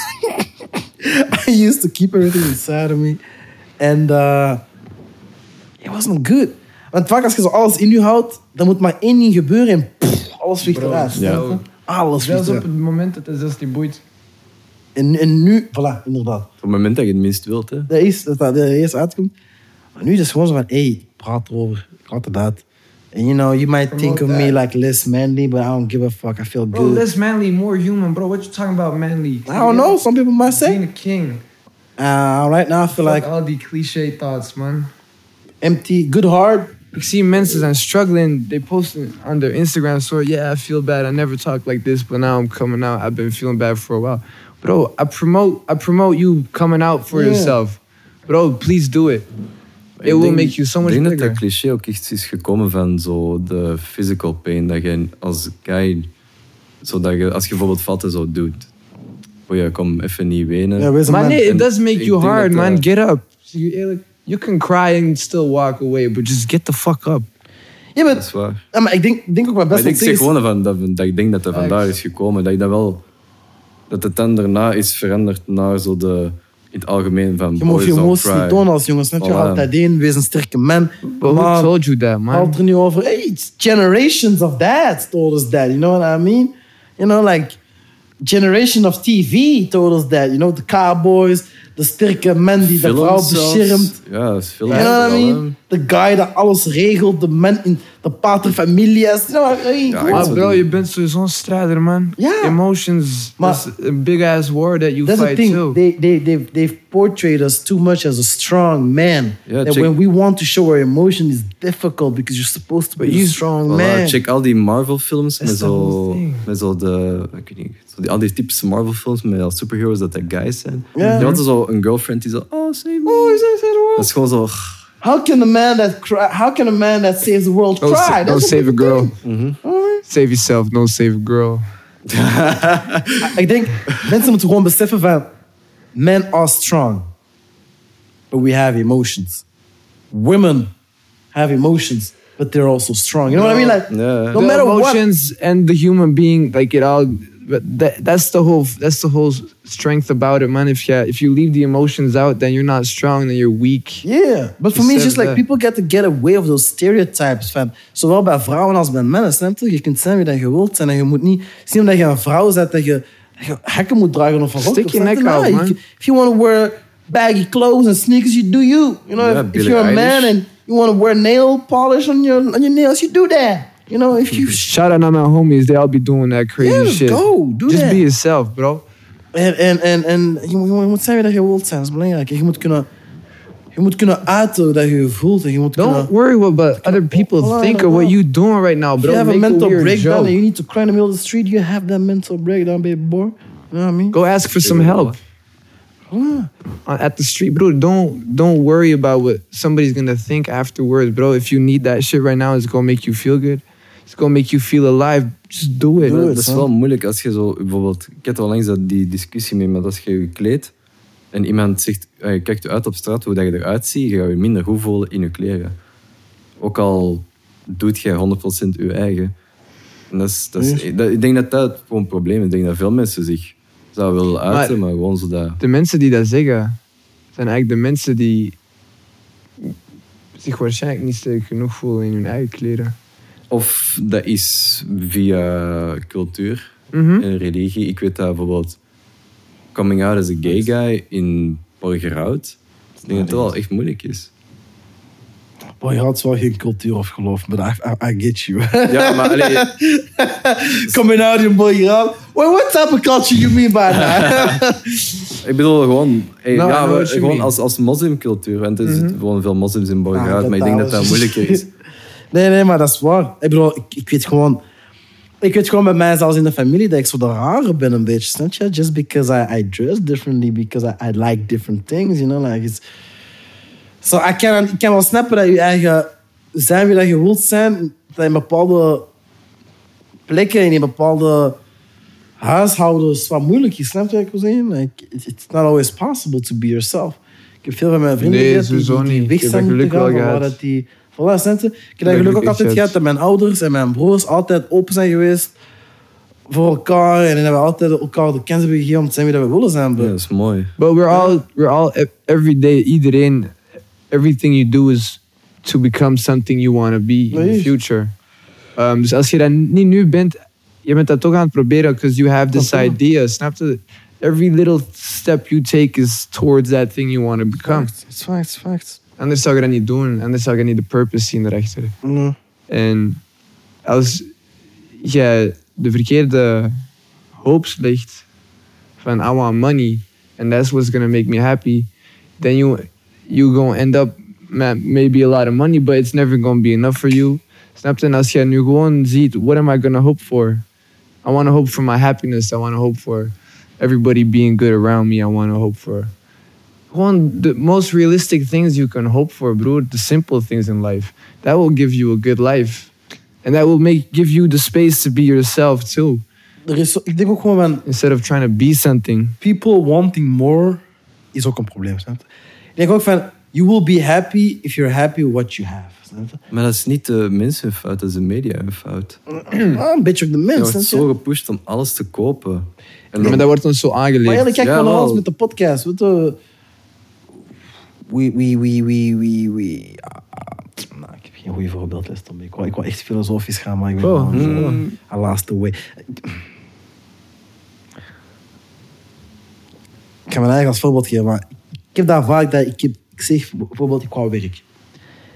I used to keep everything inside of me, and uh, it wasn't good. Want vaak als je zo alles in je houdt, dan moet maar één ding gebeuren en pff, alles vliegt Bro, eruit. ja. snap je? Alles vliegt Zelfs op eruit. het moment dat het zelfs niet boeit. En, en nu, voilà, inderdaad. Op het moment dat je het minst wilt, hè. Dat is dat dat er eerst uitkomt. Maar nu is het gewoon zo van, hey, praat erover, praat het uit. And you know, you might think of me like less manly, but I don't give a fuck. I feel Bro, good. less manly, more human, bro. What you talking about, manly? I don't know. Some people might say. Being a king. Uh, right now, I feel Fuck like all die cliché thoughts, man. empty, good heart. Ik zie mensen zijn struggling. They post on their Instagram story, yeah, I feel bad. I never talked like this, but now I'm coming out. I've been feeling bad for a while. Bro, I promote, I promote you coming out for Yeah. yourself. Bro, please do it. It Ik will denk- make you so much Ik denk dat bigger. dat cliché ook echt is gekomen van zo de physical pain. Dat je als guy, zodat je, als je bijvoorbeeld valt en zo doet. Oh ja, kom even niet wenen. Ja, wees een Maar man. nee, En it does make ik you denk hard, dat, man. uh, Get up. Zie je eerlijk? You can cry and still walk away, but just get the fuck up. Ja, maar, Dat is waar. ja, maar ik denk, ik denk ook wat Maar best ik wel zeg is. gewoon van, dat, dat ik denk dat dat vandaar is gekomen. Dat je dat wel... Dat het dan daarna is veranderd naar zo de... In het algemeen van Je mag boys je don't emoties cry. niet tonen als jongens. Snap je? Voilà. Altijd één, wees een sterke man. But who Maar told you that, man? haalt er nu over. Hey, it's generations of dads told us that. You know what I mean? You know, like generation of T V told us that. You know, the cowboys, de sterke man die de vrouw Films zelfs. beschermt. Ja, dat is film. You know what I wel, mean? de guy dat alles regelt, de man in de paterfamilias. You know, hey, Ja, come ik on. Maar bro, je bent sowieso een strijder, man. Ja. Emotions, Maar- that's a big ass war that you That's the fight thing. too. They, they, they've, they've portrayed us too much as a strong man. Ja, that check- when we want to show our emotion, it's difficult because you're supposed to be But a you- strong Voilà, man. check al die Marvel-films met That's the zo, whole thing. met zo de, ik weet niet, zo die, al die typische Marvel-films met al superheroes dat dat guys zijn. Ja. Die hadden zo een girlfriend die zo, oh, save me. Oh, is that the world? Dat is gewoon zo, How can a man that cry? How can a man that saves the world Don't, cry? sa- don't That's save a big girl. thing. Save yourself, don't save a girl. Ik denk, mensen moeten gewoon beseffen van... Men are strong. But we have emotions. Women have emotions. But they're also strong. You know what I mean? Like, Ja. no The matter what... emotions and the human being, like it all. But that, that's the whole. That's the whole strength about it, man. If you if you leave the emotions out, then you're not strong. Then you're weak. Yeah, but for me, it's just like that. people get to get away with those stereotypes. Van, zowel bij vrouwen als bij mannen. Snap je? Je kunt zijn wie dat je wilt zijn. En je moet niet... Het is niet omdat je een vrouw bent dat je, dat je hekken moet dragen of een rok. Stick your Snap je? neck out, Nah, man. you can- If you want to wear baggy clothes and sneakers, you do you. You know, Yeah, if, if Billie you're a man Eilish. and you want to wear nail polish on your on your nails, you do that. You know, if you... Shout out to my homies. They all be doing that crazy Yeah, shit. go, do Just that. be yourself, bro. En, en, en, en je, moet- je moet zijn wie dat je wilt zijn. Dat is belangrijk. En je moet kunnen... Je moet kunnen uiten hoe dat je je voelt. En je moet Don't kunnen... worry what but other people Hold on, think hold or what on. you doing right now, If bro. you have a Make mental weird breakdown joke. and you need to cry in the middle of the street, you have that mental breakdown, baby boy. You know what I mean? Go ask for some help. Uh, At the street, bro. Don't don't worry about what somebody's gonna think afterwards, bro. If you need that shit right now, it's gonna make you feel good. It's gonna make you feel alive. Just do it. Do Dat it. is hè. wel moeilijk als je zo, bijvoorbeeld, ik had al langs dat die discussie mee, maar als je je kleedt en iemand zegt, eh, je kijkt uit op straat hoe dat je eruit ziet, je gaat je minder goed voelen in je kleren. Ook al doet jij honderd procent je eigen. En dat is, dat is, dat, ik denk dat dat gewoon een probleem is. Ik denk dat veel mensen zich zouden willen uiten, maar, gewoon zodat... De mensen die dat zeggen, zijn eigenlijk de mensen die zich waarschijnlijk niet sterk genoeg voelen in hun eigen kleren. Of dat is via cultuur Mhm. en religie. Ik weet dat bijvoorbeeld coming out as a gay guy in Borgerhout, ik denk dat het wel echt moeilijk is. Boy, je had wel geen cultuur of geloof, but I, I, I get you. Ja, maar allee, Coming out in boy, well, what type of culture you mean by that? ik bedoel gewoon, hey, No, I ja, know we- what you gewoon mean. als, als moslimcultuur, want er zitten gewoon veel moslims in Borgerhout, Ah, maar ik denk dat dat dat moeilijker is. nee, nee, maar dat is waar. Ik bedoel, ik, ik weet gewoon... Ik weet gewoon bij mij, zelfs in de familie, dat ik zo de rare ben een beetje, snap je? Just because I, I dress differently, because I, I like different things, you know? Like it's... So, I can, ik kan wel snappen dat je eigen zijn wie dat je wilt zijn, dat in bepaalde plekken, in bepaalde huishoudens wat moeilijk is, snap je wat ik wil zeggen? Like, it- it's not always possible to be yourself. Ik heb veel van mijn vrienden Nee, gehad die, sowieso die, die niet. weg Ik heb zijn dat moeten geluk gaan, wel van waar gehad. dat die... Voilà, snap je? Ik heb dat dat geluk ook geluk altijd echt gehad dat mijn ouders en mijn broers altijd open zijn geweest voor elkaar en dat we altijd elkaar de kans hebben gegeven om te zijn wie dat we willen zijn. Ja, Bro. dat is mooi. But we're all we're all e- every day, iedereen, everything you do is to become something you want to be in the Nee. future. Um, dus als je dat niet nu bent, je bent dat toch aan het proberen because you have this Snap je? idea. Snap je? Every little step you take is towards that thing you want to become. It's facts, facts. Anders zou je dat niet doen. Anders zou je niet de purpose zien erachter. Mm. En als je de verkeerde hoop legt van I want money and that's what's gonna make me happy, then you you gonna end up met maybe a lot of money, but it's never gonna be enough for you. Snap je? En als je nu gewoon ziet, what am I gonna hope for? I want to hope for my happiness. I want to hope for everybody being good around me. I want to hope for gewoon the most realistic things you can hope for, bro. The simple things in life. That will give you a good life. And that will make give you the space to be yourself too. Er is, zo- ik denk ook gewoon van Instead of trying to be something. people wanting more is ook een probleem. Snap je? Ik denk ook van you will be happy if you're happy with what you have. Snap je? Maar dat is niet de mensen hun fout, dat is de media hun fout. Ah, een beetje ook de Je mens. wordt snap zo je? gepusht om alles te kopen. En Maar dan, dat wordt ons zo Maar aangeleerd. eigenlijk kijk Ja, gewoon naar wel. alles met de podcast. Weet je, we, we, we, we, we, we. Ah, nou, ik heb geen goede voorbeeldlijst om. Ik wou, ik wou echt filosofisch gaan, maar ik ben Oh, gewoon zo. mm. I lost the way. Ik ga mijn eigen als voorbeeld geven, maar ik heb daar vaak dat ik, heb, ik zeg bijvoorbeeld, ik wou werk.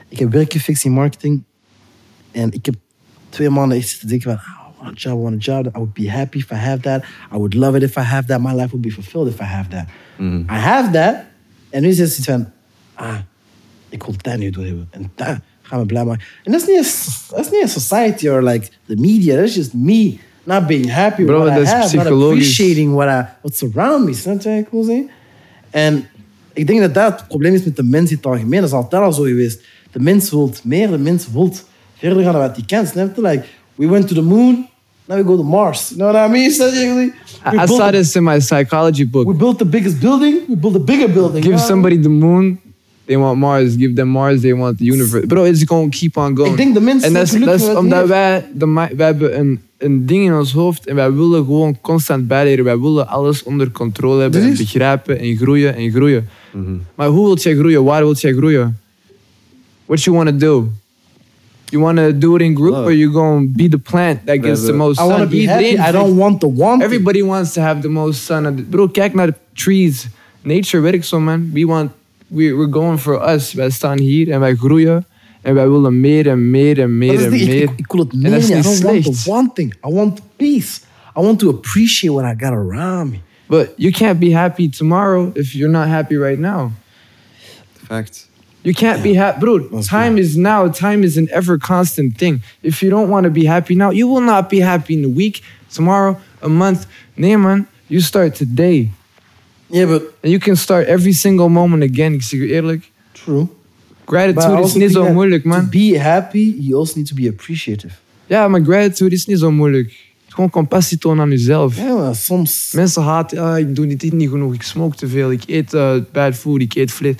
Ik heb werk gefixt in marketing. En ik heb twee maanden echt zitten denken van... Oh, I want a job, I want a job. I would be happy if I have that. I would love it if I have that. My life would be fulfilled if I have that. Mm. I have that. En nu is het zoiets van... Ah, ik wil dat nu doen. En dat gaat me blij maken. En dat is niet een, dat is niet een society or like the media. That's just me not being happy with Bro, what I dat is have. Not psychologisch. appreciating what, I, what's around me. Snap je wat ik wil zeggen? En ik denk dat dat het probleem is met de mens in het algemeen. Dat is altijd al zo geweest. De mens wil meer, de mens wil verder gaan dan wat hij kan. Snap je? Like, we went to the moon, now we go to Mars. You know what I mean? Snap je? We I, I built saw the- this in my psychology book. We built the biggest building, we built a bigger building. Give You know? somebody the moon, they want Mars. Give them Mars, they want the universe. Bro, it's going to keep on going. Ik denk de mens En dat is, wil dat is gelukkig omdat wat wij, de, mi- wij hebben een, een ding in ons hoofd en wij willen gewoon constant bijleren. Wij willen alles onder controle hebben en Precies. begrijpen en groeien en groeien. Maar hoe wilt jij groeien? Waar wilt jij groeien? What you want to do? You want to do it in group Love. or you going to be the plant that gets the hebben- most I want to sun? be happy. Iedereen I don't want to want it. Everybody wants to have the most sun. Bro, kijk naar de trees. Nature werkt zo, man. We want, we, we're going for us. Wij staan hier en wij groeien. En wij willen meer en meer en meer Dat is en niet- ik, meer. ik, ik wil het En meer. dat is I niet don't want slecht. the one thing. I want peace. I want to appreciate what I got around me. But you can't be happy tomorrow if you're not happy right now. Fact. You can't be happy. Bro, That's time is now. Time is an ever constant thing. If you don't want to be happy now, you will not be happy in a week, tomorrow, a month. Nee, man. You start today. Yeah, but And you can start every single moment again. Ik zeg je eerlijk. true. But Gratitude I is also niet think zo that moeilijk, To man. be happy, you also need to be appreciative. Ja, maar gratitude is niet zo moeilijk. Gewoon compassie tonen aan jezelf. Ja, maar soms... Mensen haten, ah, ik doe dit niet genoeg, ik smoke te veel, ik eet uh, bad food, ik eet vlees.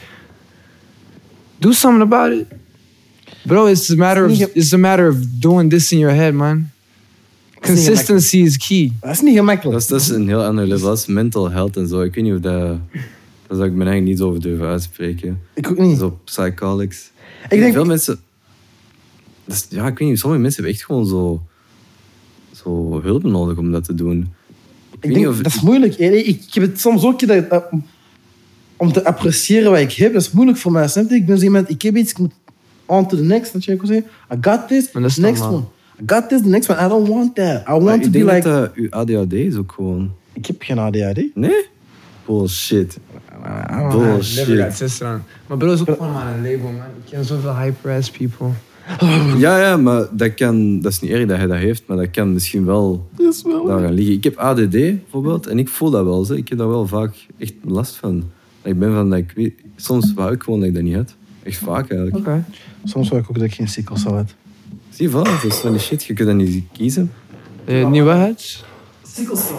Do something about it. Bro, it's a matter of, it's a matter of doing this in your head, man. Consistency is key. Dat is niet gemakkelijk. Dat is, dat is een heel ander level. Dat is mental health en zo. Ik weet niet of dat... Dat zou ik me eigenlijk niet zo over durven uitspreken. Ik ook niet. Zo psycholics. Ik denk... Veel mensen... Dat is- ja, ik weet niet. Sommige mensen hebben echt gewoon zo... Zo hulp nodig om dat te doen. Ik, Ik weet denk, niet of... dat is moeilijk. Ik, ik heb het soms ook dat, dat- om te appreciëren wat ik heb. Dat is moeilijk voor mij. Snap je? Ik ben zo iemand, ik heb iets, ik moet on to the next. Dat je ook zeggen, I got this, Maar dat is the next normaal. one. I got this, the next one. I don't want that. I Maar want to ik be denk like... dat dat uw A D H D is ook gewoon... Ik heb geen A D H D. Nee? Bullshit. Never Bullshit. got sister aan. Maar bro, is ook gewoon maar een label, man. Ik ken zoveel hyper-ass people. Ja, ja, maar dat, kan, dat is niet erg dat hij dat heeft, maar dat kan misschien wel Dat is wel... daaraan liggen. Ik heb A D D bijvoorbeeld en ik voel dat wel. Zo. Ik heb daar wel vaak echt last van. Ik ben van, dat ik weet, soms wou ik gewoon dat ik dat niet had. Echt vaak eigenlijk. Oké. Soms wil ik ook dat ik geen sikkelcel had. Zie je, voilà, dat is van die shit. Je kunt dat niet kiezen. Uh, Nieuwe het? Sikkelcel.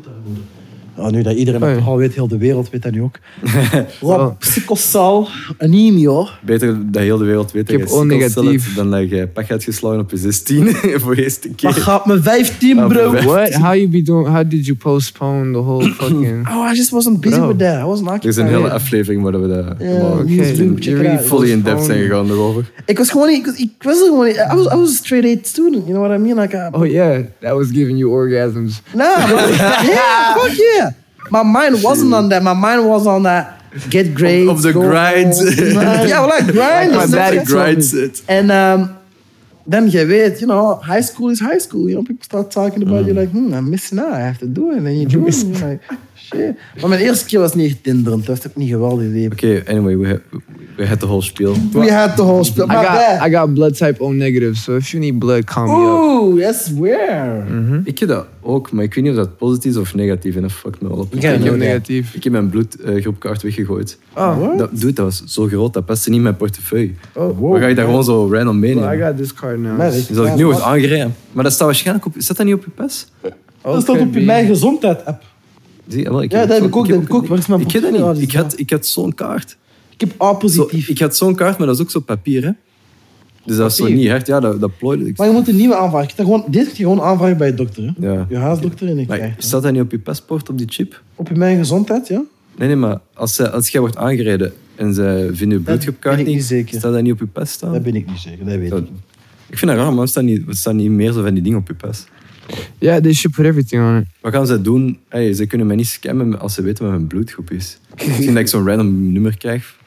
Ja, nu dat iedereen Hey. dat al weet, heel de wereld weet dat nu ook. Wel. Rob, sikkelcel, anemie hoor. Beter dat heel de wereld weet Ik dat heb je sikkelcel O-negatief. hebt dan dat je pech hebt geslagen op je zestien voor de eerste Maar keer. gaat me vijftien, Ah, bro. voor What? How you be doing? How did you postpone the whole fucking? Oh, I just wasn't busy Bro. with that. I wasn't Er is occupied. een hele aflevering waar we dat Ja, wow, Niels oké. Bloem, check You're it really out. fully in depth zijn Postpone. gegaan erover. Ik was gewoon niet, ik was, ik was er gewoon niet. I was, I was a straight A student, you know what I mean? Like, I, Oh yeah, that was giving you orgasms. nah, but, yeah, fuck yeah. My mind wasn't on that. My mind was on that get grades. Op de go grind. home. Ja, well, like grind. My is daddy that- Grinds it. En um, dan je weet, you know, high school is high school. You know, people start talking about you like, hmm, I'm missing out. I have to do it. And you do it. You're like, shit. Maar mijn eerste keer was niet echt tinderend. Dat was ook niet geweldig idee. Oké, anyway, we, ha- we had the whole spiel. We had the whole spiel. I My got bad. I got blood type O negative, so if you need blood, call me up. Oeh, that's weird. Ik heb dat ook, maar ik weet niet of dat positief is of negatief en dat fuckt me wel op. Ik Ik heb heb Ja, O ja. negatief. Ik heb mijn bloedgroepkaart weggegooid. Oh, Dat, dude, dat was zo groot, dat paste niet in mijn portefeuille. oh, Waar ga je daar gewoon zo random well, I meenemen? got this card now. Nee, Dus als ik nu word aangereden. Maar dat staat waarschijnlijk op... Staat dat niet op je pas? Dat staat op je Mijn Gezondheid app. Zie, je wel, ik Ja, heb dat heb zo- ik ook, dat heb ik ook. Waar is mijn Ik heb dat portefeuille? niet. Ja, Ik die is had, ik had zo'n kaart. Ik heb A Zo, positief. ik had zo'n kaart, maar dat is ook zo papier, hè? Dus dat is zo Papier? niet hard. Ja, dat, dat plooide ik. Maar je moet een nieuwe aanvragen. Je kan gewoon, dit moet je gewoon aanvragen bij je dokter. Hè? Ja. Je huisdokter en ik Maar krijg. staat dat niet op je paspoort, op die chip? Op je Mijn Gezondheid, ja? Nee, nee, maar als, ze, als jij wordt aangereden en ze vinden je bloedgroepkaart ben ik niet, niet zeker. staat dat niet op je pas staan? Dat ben ik niet zeker, dat weet Zo, ik niet. ik vind dat raar, maar er staan niet, er staan niet meer zo van die dingen op je pas. Yeah, they should put everything on it. Wat gaan ze doen? Hey, ze kunnen mij niet scammen als ze weten wat mijn bloedgroep is. Misschien dat ik zo'n random nummer krijg.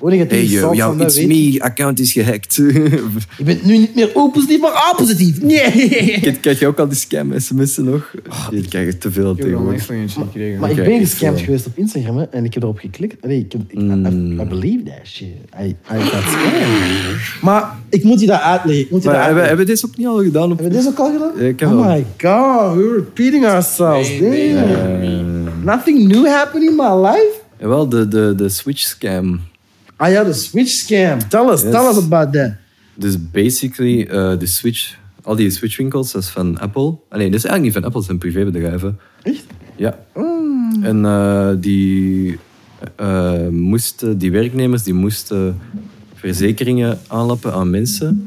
Wanneer je Hey, tegen yo, zat jouw van dat It's weet. Me account is gehackt. Je bent nu niet meer O-positief, maar A-positief. Nee. Kijk, krijg je ook al die scam-sms'en nog? Je krijgt te veel Ik heb er nog niks tegenwoordig. van je gekregen. Maar ik Oké, ben ik gescamd wel. geweest op Instagram hè, en ik heb erop geklikt. Allee, ik heb, ik, Mm. I, I believe that shit. I, I got scammed. Maar ik moet je dat uitleggen. Ik moet je dat Maar hebben, uitleggen. hebben we dit ook niet al gedaan? Op... Hebben we dit ook al gedaan? Ja, ik heb oh wel. my god, we're repeating ourselves. Nee, nee, Damn. Eh, Nothing new happened in my life? Jawel, de, de, de Switch-scam. Ah ja, de Switch scam. Tell us, Yes. tell us about that. Dus basically, eh, de Switch... Al die Switch-winkels, dat is van Apple. Ah, nee, dat is eigenlijk niet van Apple, dat zijn privébedrijven. Echt? Ja. En eh, die eh, moesten... Die werknemers, die moesten verzekeringen aanlappen aan mensen.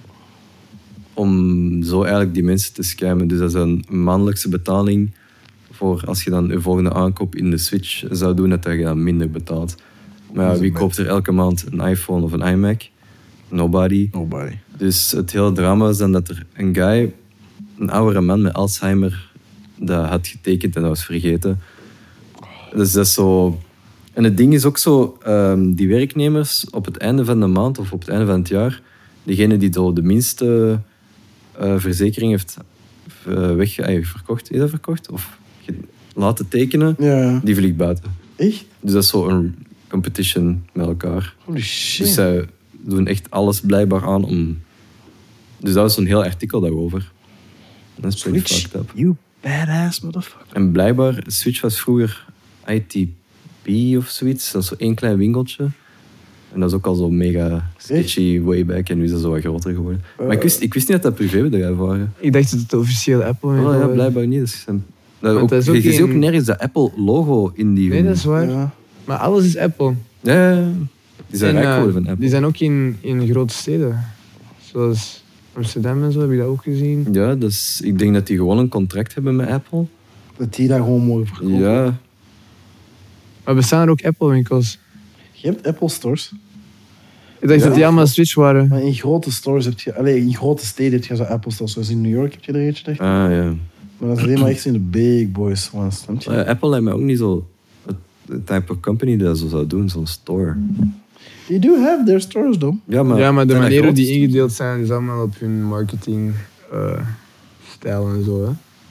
Om zo eigenlijk die mensen te scammen. Dus dat is een maandelijkse betaling voor als je dan je volgende aankoop in de Switch zou doen, dat je dan minder betaalt. Maar ja, wie koopt er elke maand een iPhone of een iMac? Nobody. Nobody. Dus het hele drama is dan dat er een guy, een oudere man met Alzheimer, dat had getekend en dat was vergeten. Dus dat is zo... En het ding is ook zo, um, die werknemers op het einde van de maand of op het einde van het jaar, degene die zo de minste uh, verzekering heeft uh, weg, uh, verkocht, is dat verkocht? Of laten tekenen, Ja. die vliegt buiten. Echt? Dus dat is zo een competition met elkaar. Holy shit. Dus zij doen echt alles blijkbaar aan om... Dus dat is zo'n heel artikel daarover. Dat is pretty Switch, fucked up. you badass motherfucker. En blijkbaar, Switch was vroeger I T P of zoiets. Dat is zo één klein winkeltje. En dat is ook al zo mega sketchy way back. En nu is dat zo wat groter geworden. Maar ik wist, ik wist niet dat dat privébedrijven waren. Ik dacht dat het officieel Apple Oh ja, was. blijkbaar niet. Dat is, een- dat Want ook, dat is ook je ziet ook geen- nergens dat Apple-logo in die... Nee, dat is waar. Ja. Maar alles is Apple. Ja, ja, ja. Die zijn En, rijk eh, geworden van Apple. Die zijn ook in, in grote steden. Zoals Amsterdam en zo, heb je dat ook gezien. Ja, dus ik denk dat die gewoon een contract hebben met Apple. Dat die daar gewoon mooi verkopen. Ja, Maar bestaan er ook Apple-winkels? Je hebt Apple stores. Ik dacht Ja. dat die allemaal Switch waren. Maar in grote stores heb je... Allee, in grote steden heb je zo Apple stores. Zoals in New York heb je er eentje. Echt. ah ja. Maar dat is alleen maar echt in de big boys ones. Snap je? Maar ja, Apple lijkt mij ook niet zo het het type of company die dat zo zou doen, zo'n store. They do have their stores, though. Ja, maar, ja, maar de zijn dat manier hoe die grote- ingedeeld zijn, is allemaal op hun marketing eh, stijl en zo. Hè.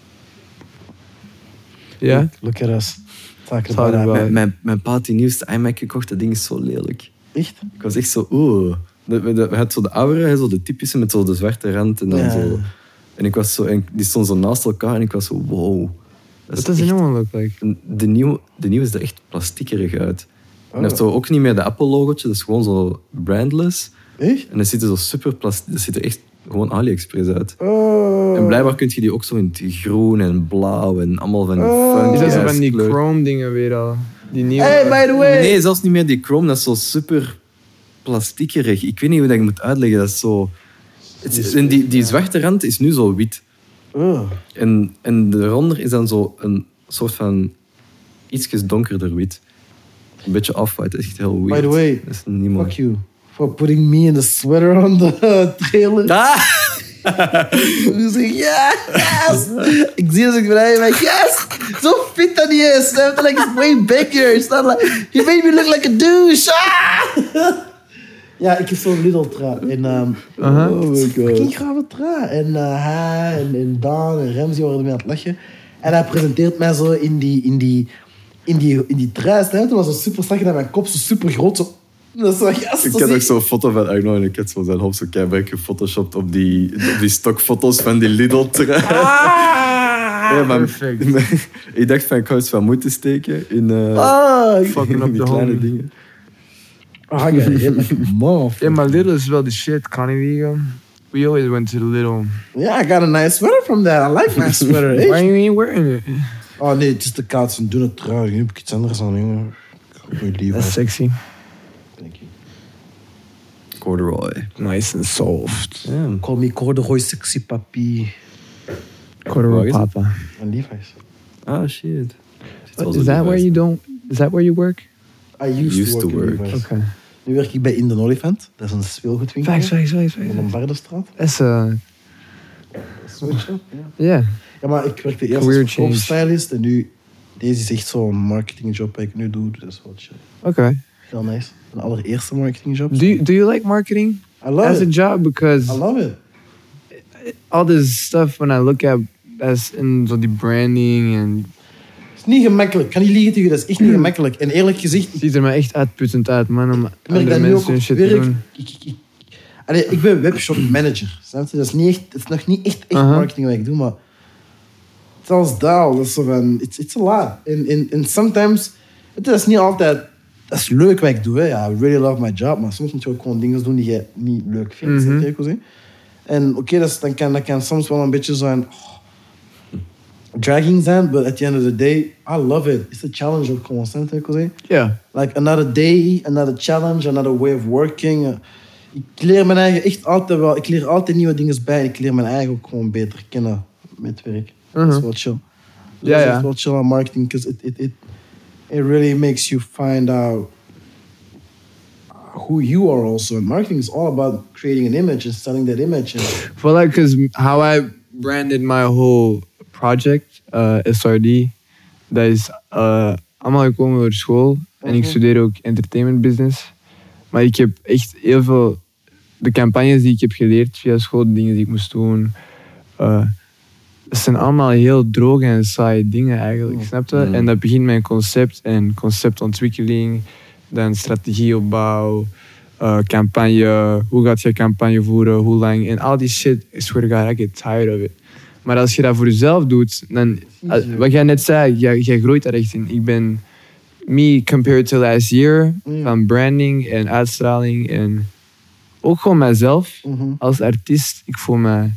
Ja? Look at us. Talking Sorry, about that. bro. Mijn, mijn, mijn pa had die nieuwste iMac gekocht, dat ding is zo lelijk. Echt? Ik was echt zo, oeh. We, we, we hadden zo de oudere, hè, zo de typische met zo de zwarte rand en dan Ja. zo. En ik was zo, en die stonden zo naast elkaar en ik was zo, wow. Wat does it echt- nou look like? En De nieuwe, de nieuwe is er echt plastiekerig uit. En Oh. dat heeft zo ook niet meer de Apple-logotje, dat is gewoon zo brandless. Echt? En dat ziet er zo super plastiek, dat ziet er echt gewoon AliExpress uit. Oh. En blijkbaar kun je die ook zo in het groen en blauw en allemaal van die Oh. funky Is dat zo ass van die kleuren. Chrome dingen weer al? Die nieuwe... Hey, by the way. Nee, zelfs niet meer die chrome, dat is zo super plastiekerig. Ik weet niet hoe dat ik moet uitleggen, dat is zo... Het is- en die, die zwarte rand is nu zo wit. Oh. En, en daaronder is dan zo een soort van ietsjes donkerder wit. Een beetje off-white, dat is echt heel weird. By the way, dat is niet mooi. fuck you. For putting me in the sweater on the trailer. Ah! Ik zeg, ja, yes! Ik zie als ik vrij ben, yes! Zo fit dat hij is. Snap je? Like, it's way bigger. Snap je? Like, he made me look like a douche. Ah! Ja, ik heb zo'n little tra. En, um, Aha. Oh my fucking god. grave tra. En uh, hij en, en Daan en Ramsey waren ermee aan het lachen. En hij presenteert mij zo in die, in die, in die, in die trui. Snap je? Toen was zo super strak en mijn kop zo super groot. Zo. Dat is zo, yes, Ik dat heb is ook zo'n foto van Arno en ik heb zo zijn hoofd zo keihard gefotoshopt op die, op die stokfoto's van die Lidl-trui. Ja, maar- perfect. ik dacht van, ik ga eens wat moeite steken in, uh, Ah, Fucking up die the kleine homie. dingen. oh, I got it. Like a motherfucker. Ja, maar Lidl is wel de shit, kan niet liegen. We always went to the Lidl. Yeah, I got a nice sweater from that. I like my sweater. Why Echt? are you ain't wearing it? Oh nee, het is de koud. Ze doen het trouw. Nu heb ik iets anders aan, jongen. Goeie lief. That's sexy. Thank you. Corduroy. Nice and soft. Ja. Call me corduroy sexy papi. Corduroy Waar is het? papa. Mijn liefheid. Ah, shit. What, is that where you don't... Is that where you work? I used, Used to to work, in work. Levi's. Okay. Nu werk ik bij In de Olifant. Dat is een speelgoedwinkel. Facts, facts, facts, In de facts. Lombardenstraat. That's a... Switch up, ja. Yeah. Ja, maar ik werkte eerst Career als change. stylist en nu... Deze is echt zo'n marketingjob dat ik nu doe. Dus wat chill. Okay. Heel nice. Mijn allereerste marketingjob. Do you, do you like marketing I love as it. a job? Because I love it. all this stuff when I look at as in zo die branding en Het is niet gemakkelijk. Ik kan niet liegen tegen je, dat is echt niet gemakkelijk. En eerlijk gezegd, ik ziet er maar echt uitputtend uit, man, om merk andere dat nu ook mensen op hun shit te werk. doen. Ik, ik, ik, allee, ik ben webshop manager. Snap je? Dat is, niet echt, het is nog niet echt, echt Uh-huh. marketing wat ik doe, maar zelfs daar, dat is zo van, it's, it's a lot. En, en, en sometimes, het is niet altijd, dat is leuk wat ik doe, hè. Ja, I really love my job, maar soms moet je ook gewoon dingen doen die je niet leuk vindt. Mhm. Snap je wat ik wil zeggen? En oké, okay, dan kan dat kan soms wel een beetje zo'n oh, dragging zijn, but at the end of the day, I love it. It's a challenge ook gewoon, snap je wat ik wil zeggen? Ja. Like another day, another challenge, another way of working. Uh, Ik leer mijn eigen echt altijd wel. Ik leer altijd nieuwe dingen bij. Ik leer mijn eigen ook gewoon beter kennen met werk. Dat is wel chill. Dus Ja, dat is ja. echt wel chill aan marketing, because it, it, it, it really makes you find out who you are also. And marketing is all about creating an image and selling that image. And Well, because how I branded my whole project, uh, S R D, dat is uh, allemaal gekomen door school. En ik Mhm. studeer ook entertainment business. Maar ik heb echt heel veel... De campagnes die ik heb geleerd via school, de dingen die ik moest doen... Uh, het zijn allemaal heel droge en saaie dingen eigenlijk, snap je? Mm. En dat begint met een concept en conceptontwikkeling, dan strategieopbouw, uh, campagne, hoe gaat je campagne voeren, hoe lang, en al die shit, I swear to God, I get tired of it. Maar als je dat voor jezelf doet, dan, uh, wat jij net zei, jij, jij groeit daar echt in. Ik ben, me compared to last year, Mm. van branding en uitstraling en ook gewoon mijzelf Mhm. als artiest, ik voel me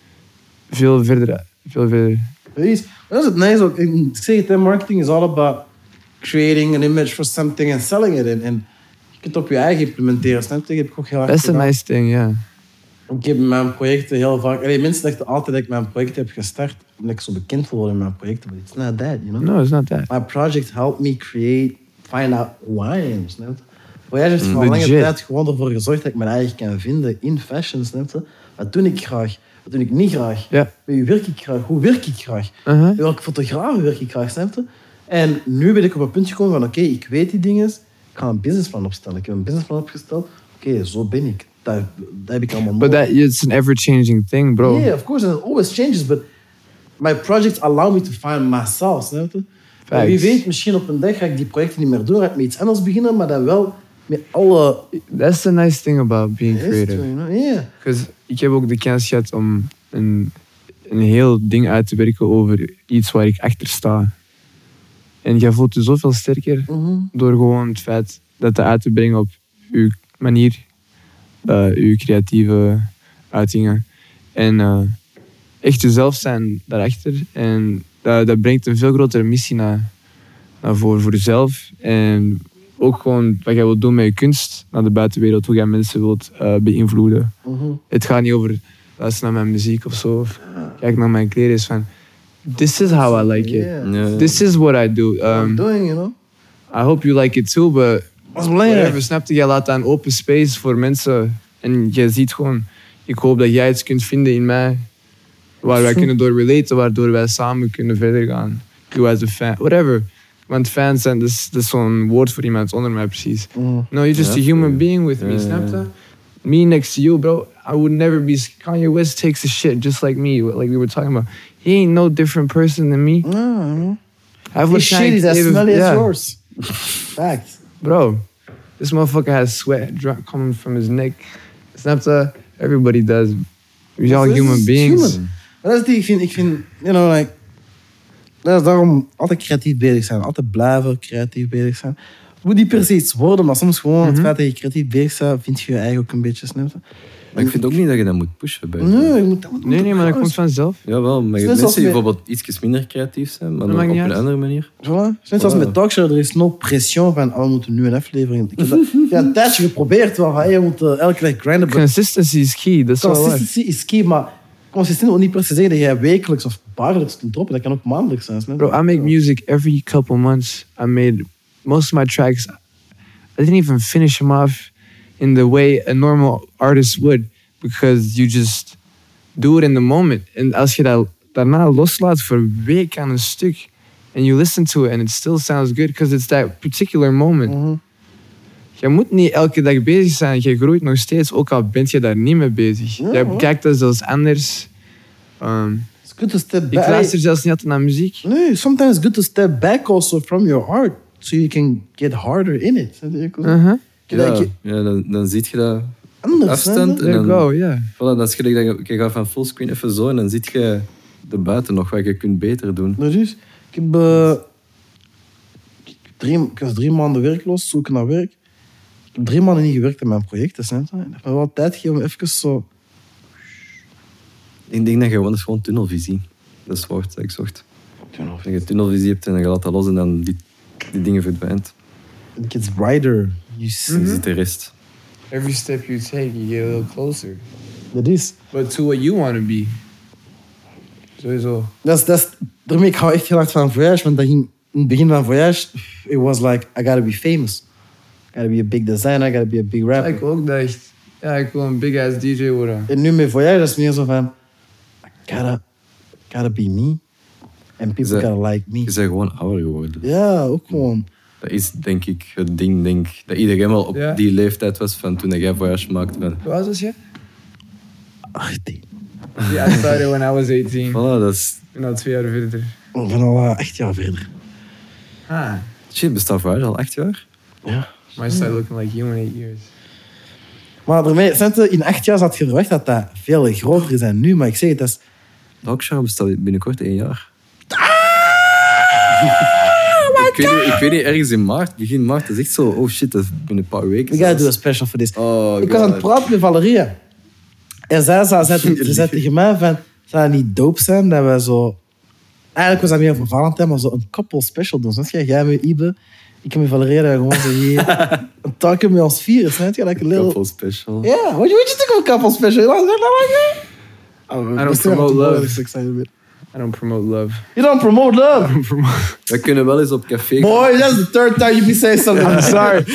veel verder, veel verder. Precies. Dat is het nice ook. Ik zeg het, hè, marketing is all about creating an image for something and selling it. En, en je kunt het op je eigen implementeren. Snap je? Dat heb ik ook heel hard Dat is een gedaan. nice thing, ja. Ik heb mijn projecten heel vaak... Allee, mensen dachten altijd dat ik mijn project heb gestart omdat ik zo bekend wil worden in mijn projecten. But it's not that, you know? No, it's not that. My project helped me create, find out who I am, snap je? Voyage heeft Mm, voor een lange legit. tijd gewoon ervoor gezorgd dat ik mijn eigen kan vinden in fashion, snap je? Wat doe ik graag? Wat doe ik niet graag? Ja. Met wie werk ik graag? Hoe werk ik graag? Uh-huh. Met welke fotograaf werk ik graag, snap je? En nu ben ik op een punt gekomen van, oké, ik weet die dingen, ik ga een businessplan opstellen. Ik heb een businessplan opgesteld, oké, zo ben ik. Dat, dat heb ik allemaal But nodig. that it's an ever-changing thing, bro. Yeah, of course, and it always changes, but my projects allow me to find myself, snap je? En wie weet, misschien op een dag ga ik die projecten niet meer doen, ga ik met iets anders beginnen, maar dan wel met alle... That's the nice thing about being History, creative. you know? Yeah. Because ik heb ook de kans gehad om een, een heel ding uit te werken over iets waar ik achter sta. En jij voelt je zoveel sterker Mhm. door gewoon het feit dat te uit te brengen op uw manier, uh, uw creatieve uitingen. En uh, echt jezelf zijn daarachter. En dat, dat brengt een veel grotere missie naar, naar voren voor jezelf. En ook gewoon wat jij wilt doen met je kunst naar de buitenwereld. Hoe jij mensen wilt uh, beïnvloeden. Mhm. Het gaat niet over luister naar mijn muziek of zo. Of kijk naar mijn kleren. is van, this is how I like it. Yeah. Ja. This is what I do. What I'm Um, doing, you know? I hope you like it too, but Dat is belangrijk. whatever, snap je? Jij laat een open space voor mensen. En je ziet gewoon, ik hoop dat jij iets kunt vinden in mij. Waar wij kunnen door relaten, waardoor wij samen kunnen verder gaan. You as a fan, whatever. Want fans zijn, dat is, dat is zo'n woord voor iemand onder mij precies. Mhm. No, you're just Ja, a human ja. being with me, Ja, snap je? ja. Me next to you, bro, I would never be... Kanye West takes a shit just like me, like we were talking about. He ain't no different person than me. Ja, ja. Hij His shit is as smelly as yeah. yours. Fact. Bro, this motherfucker has sweat dro- coming from his neck. Snap je? Everybody does. We're all This human is beings. human. Maar dat is het ding, ik vind, ik vind, you know, like... Dat is daarom altijd creatief bezig zijn. Altijd blijven creatief bezig zijn. Het moet niet per se iets worden, maar soms gewoon het feit dat je creatief bezig bent, vind je je eigen ook een beetje, snap je? Maar ik vind ook niet dat je dat moet pushen. Bij Nee, je moet, dat moet Nee, nee, maar dat komt van... vanzelf. Jawel, maar je Net hebt zoals mensen die met- bijvoorbeeld iets minder creatief zijn, maar Dat dan maakt op niet een uit. andere manier. Voilà. Net zoals Voilà. met talkshow, er is no pression van, oh, we moeten nu een aflevering. Ik heb dat ik heb een tijdje geprobeerd, wel, hey, je moet uh, elke dag grinden. but Consistency is key, dat is wel waar. Consistency is key, maar consistent wil niet per se zeggen dat jij wekelijks of dagelijks kunt droppen. Dat kan ook maandelijks zijn. snap je? Bro, I make music every couple months. I made most of my tracks. I didn't even finish them off in the way a normal artist would, because you just do it in the moment. En als je dat daarna loslaat voor weken aan een stuk, and you listen to it and it still sounds good because it's that particular moment. Mhm. je moet niet elke dag bezig zijn. Je groeit nog steeds, ook al bent je daar niet mee bezig. Ja, je hoor. kijkt dat zelfs anders. Um, It's good to step ik back. luister zelfs niet altijd naar muziek. Nee, sometimes it's good to step back also from your art. So you can get harder in it. Uh-huh. Ja, ja dan, dan zie je dat Anders, afstand. hè? En There dan, you go, ja. voilà, dat is gelijk dat je, je gaat van fullscreen even zo en dan zie je de buiten nog wat je kunt beter doen. Dat is. Ik heb, uh, ik, heb drie, ik was drie maanden werkloos, zoeken naar werk. Ik heb drie maanden niet gewerkt aan mijn projecten. Hè. Dat heeft me wel tijd gegeven om even zo... Ik denk dat je gewoon, dat is gewoon tunnelvisie. Dat is het woord dat ik zocht. Dat je tunnelvisie hebt en je laat dat los en dan die, die dingen verdwijnt. It gets brighter. You see. Dan zit de rest. Every step you take, you get a little closer. Dat is. But to what you want to be. Sowieso. Dat is, dat is, daarmee ik hou echt heel hard van Voyage, want dat ging, in het begin van Voyage, it was like, I gotta be famous. I gotta be a big designer, I gotta be a big rapper. Ik ook dacht, ja, ik wil een big ass D J worden. En nu met Voyage is het meer zo van, I gotta, gotta be me. And people Is dat- gotta like me. Je bent gewoon ouder geworden. Ja, ook gewoon. Dat is denk ik het ding, denk, dat iedereen wel op Ja. die leeftijd was van toen jij Voyage maakte. Van, Hoe oud was je? achttien. Yeah, I started when I was eighteen. voilà, dat is... En dan twee jaar verder. Ik ben al uh, echt jaar verder. Ah. Shit, bestaat Voyage al acht jaar? Ja. Maar I started looking like you in eight years. Maar daarmee, Sente, in acht jaar had je verwacht dat dat veel groter is dan nu. Maar ik zeg het, dat is... Talkshow bestaat binnenkort één jaar. ik, weet niet, ik weet niet, ergens in maart, begin maart, dat is echt zo, oh shit, dat is binnen een paar weken. We gotta zelfs. do a special for this. Oh, Ik was aan het God. praten met Valeria. En zij zei, zij, ze zei tegen mij van, zou het niet dope zijn dat we zo... Eigenlijk was dat meer voor Valentijn, maar zo een couple special doen. Snap je? Jij met Ibe, ik met Valeria, dat we gewoon zo hier een talken met ons vieren. Snap je? Like a little... Couple special. Ja, what you, what you think of a couple special? You know, like, I don't promote love. You I don't promote love. don't promote love. We kunnen wel eens op café gaan. Boy, that's the third time you be saying something. I'm sorry.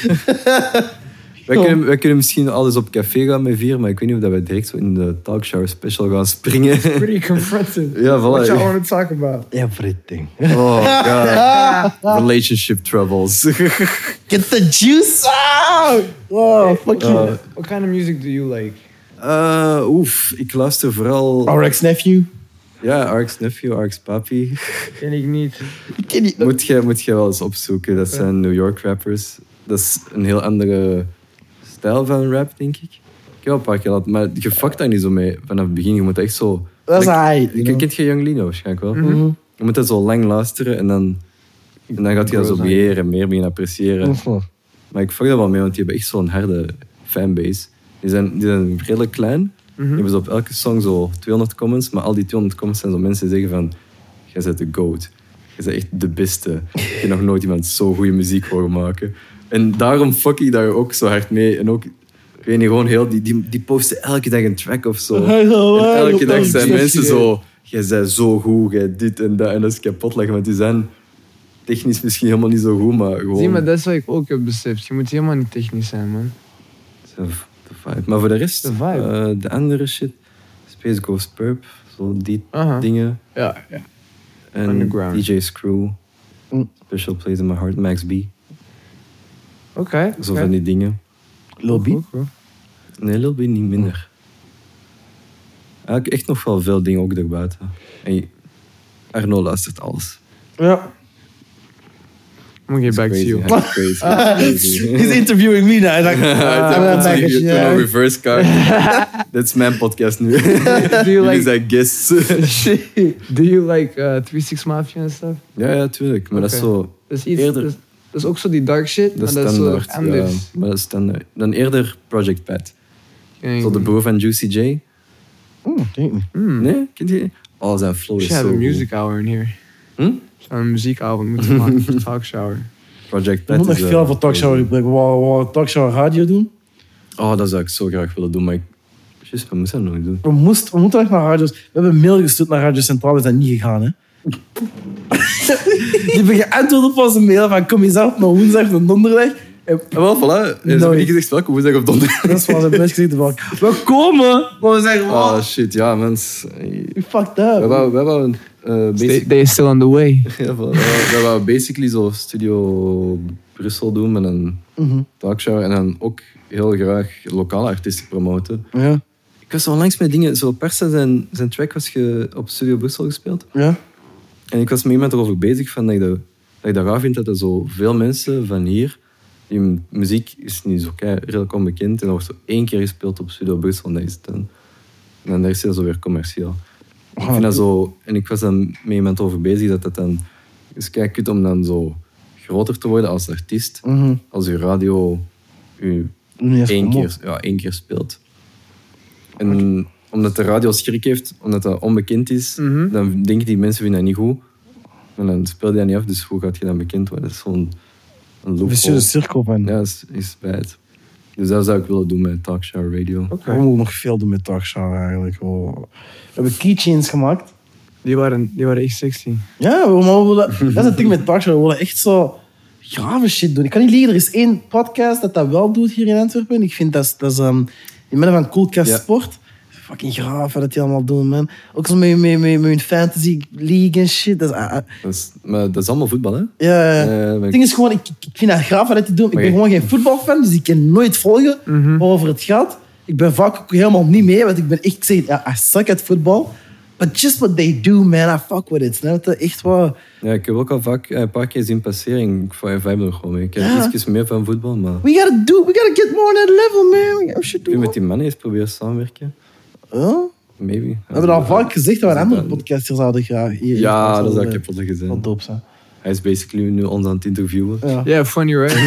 Wij kunnen, wij kunnen misschien alles op café gaan met vier, maar ik weet niet of dat wij direct zo in de talkshow special gaan springen. Pretty confronting. Ja, What voilà. y'all want to talk about? Everything. Oh, god. Relationship troubles. Get the juice out. Oh, fuck you. Uh, What kind of music do you like? Uh, oef, ik luister vooral... R X Nephew. Ja, R X Nephew, R X Papi. Ken ik niet. Ik ken niet. Moet je, moet je wel eens opzoeken. Dat zijn New York rappers. Dat is een heel andere stijl van rap, denk ik. Ik heb wel een paar keer laten, maar je fuckt daar niet zo mee vanaf het begin. Je moet echt zo... Dat is Like, hij. je kent je Young Lino waarschijnlijk wel. Mhm. Je moet dat zo lang luisteren en dan, en dan gaat je dat zo beheren en meer beginnen appreciëren. Maar ik fuck dat wel mee, want die hebben echt zo'n harde fanbase. Die zijn, die zijn redelijk klein. Die hebben zo op elke song zo tweehonderd comments, maar al die tweehonderd comments zijn zo mensen die zeggen van jij bent de GOAT. Je bent echt de beste. Ik heb nog nooit iemand zo goede muziek horen maken. En daarom fuck ik daar ook zo hard mee. En ook, ik weet niet, gewoon heel... Die, die, die posten elke dag een track of zo. En elke dag zijn mensen zo... Jij bent zo goed, jij dit en dat. En dat is kapot leggen, want die zijn technisch misschien helemaal niet zo goed, maar gewoon... Zie, maar dat is wat ik ook heb beseft. Je moet helemaal niet technisch zijn, man. De vibe. Maar voor de rest, De vibe. eh, de andere shit... Space Ghost Purp, zo die Aha. dingen. Ja, ja. En Underground. D J Screw. Mm. Special Place in My Heart, Max B. Oké. Zo van die dingen. Lil B. Nee, Lil B niet minder. Eigenlijk echt nog wel veel dingen ook daarbuiten. En je- Arno luistert alles. Ja. I'm gonna get back to Crazy, you. hè? Crazy. Crazy. He's interviewing me now. Like, Ja, I'm het back is at een you. reverse card. Dat is mijn podcast nu. Do you Jullie like, zijn guests. do you like uh, three six Mafia en stuff? Ja, ja, tuurlijk. Maar dat is Oké. zo... Dat is iets... Eerder- Dat is, dat is ook zo die dark shit, Dat maar is dat is zo standaard. Ja, anders. maar dat is standaard. Dan eerder Project Pat. Ken Zo de ik broer van Juicy J. Mm, denk niet. Hmm. Nee, kent je? Oh, zijn flow We is should zo have a goed. music hour in here. Hm? We zouden een muziekavond moeten maken voor Talk Shower. Project We Pat moeten is... nog eh, veel voor talkshow gebruiken. We wou we talkshow radio doen. Oh, dat zou ik zo graag willen doen, maar ik... Juist, we moeten dat nog doen. We, moest, we moeten nog naar radio's. We hebben een mail gestuurd naar Radio Centraal. We zijn niet gegaan, hè. Die hebben geantwoord op onze mail van kom je zelf naar woensdag of donderdag. wel, voilà. Ze hebben niet gezegd welke woensdag of donderdag. Dat is wat ze best gezegd hebben. We komen! Maar we zeggen, Oh wow, shit, ja, mens. we fucked We up. hebben, we hebben uh, They, basic, they still on the way. ja, voilà. we hebben basically zo Studio Brussel doen met een Mhm. talkshow en dan ook heel graag lokale artiesten promoten. Ja, Ik was zo langs met dingen, zo Persa zijn, zijn track was ge, op Studio Brussel gespeeld. ja. En ik was met iemand erover bezig van dat ik dat, dat, ik dat raar vind dat er zo veel mensen van hier, die m- muziek is niet zo kei, redelijk onbekend en dat wordt zo één keer gespeeld op Studio Brussel en dat is het dan. En dan is het zo weer commercieel. Ik vind dat zo, en ik was dan met iemand over bezig dat dat dan is kei kut om dan zo groter te worden als artiest, Mhm. als je radio je Niet eens één promoot. keer, ja, één keer speelt. En omdat de radio schrik heeft, omdat dat onbekend is, Mhm. dan denken die mensen vinden dat niet goed. En dan speel je dat niet af, dus hoe gaat je dan bekend worden? Dat is gewoon een loophole. Vicieuze cirkel van. Ja, is, is bij het. Dus dat zou ik willen doen met Talkshow Radio. We moeten nog veel doen met Talkshow eigenlijk. Oh. We hebben keychains gemaakt. Die waren, die waren echt sexy. Ja, we, maar we willen, dat is het ding met Talkshow. We willen echt zo grave shit doen. Ik kan niet liegen, er is één podcast dat dat wel doet hier in Antwerpen. Ik vind dat is, dat is um, in midden van Coolcast Ja. Sport. Fucking graaf wat die allemaal doen, man. Ook zo met, met, met, met hun fantasy league en shit. Dat is, ah, ah. Dat is, maar dat is allemaal voetbal, hè? Ja, ja. Eh, ben Het ik- ding is gewoon, ik, ik vind dat graaf wat die doen. Ik Maar ben je- gewoon geen voetbalfan, dus ik kan nooit volgen over het gaat. Ik ben vaak ook helemaal niet mee, want ik ben echt, ik zeg, ja, I suck at football. But just what they do, man, I fuck with it. Snap je? Echt waar. Ja, ik heb ook al vaak eh, een paar keer zien passeren. Ik vibe er gewoon mee. Ik heb Ja. iets meer van voetbal, maar... We gotta do, we gotta get more on that level, man. We gotta shit Kun je do. met die mannen eens proberen samenwerken? Huh? Maybe. We hebben al vaak gezegd dat we een andere Ja. podcast hier zouden graag. Hier, Ja, hier dat zou wel, ik kapot gezien. wel dope zijn. Hij is basically nu ons aan het interviewen. Ja. Yeah, funny, right?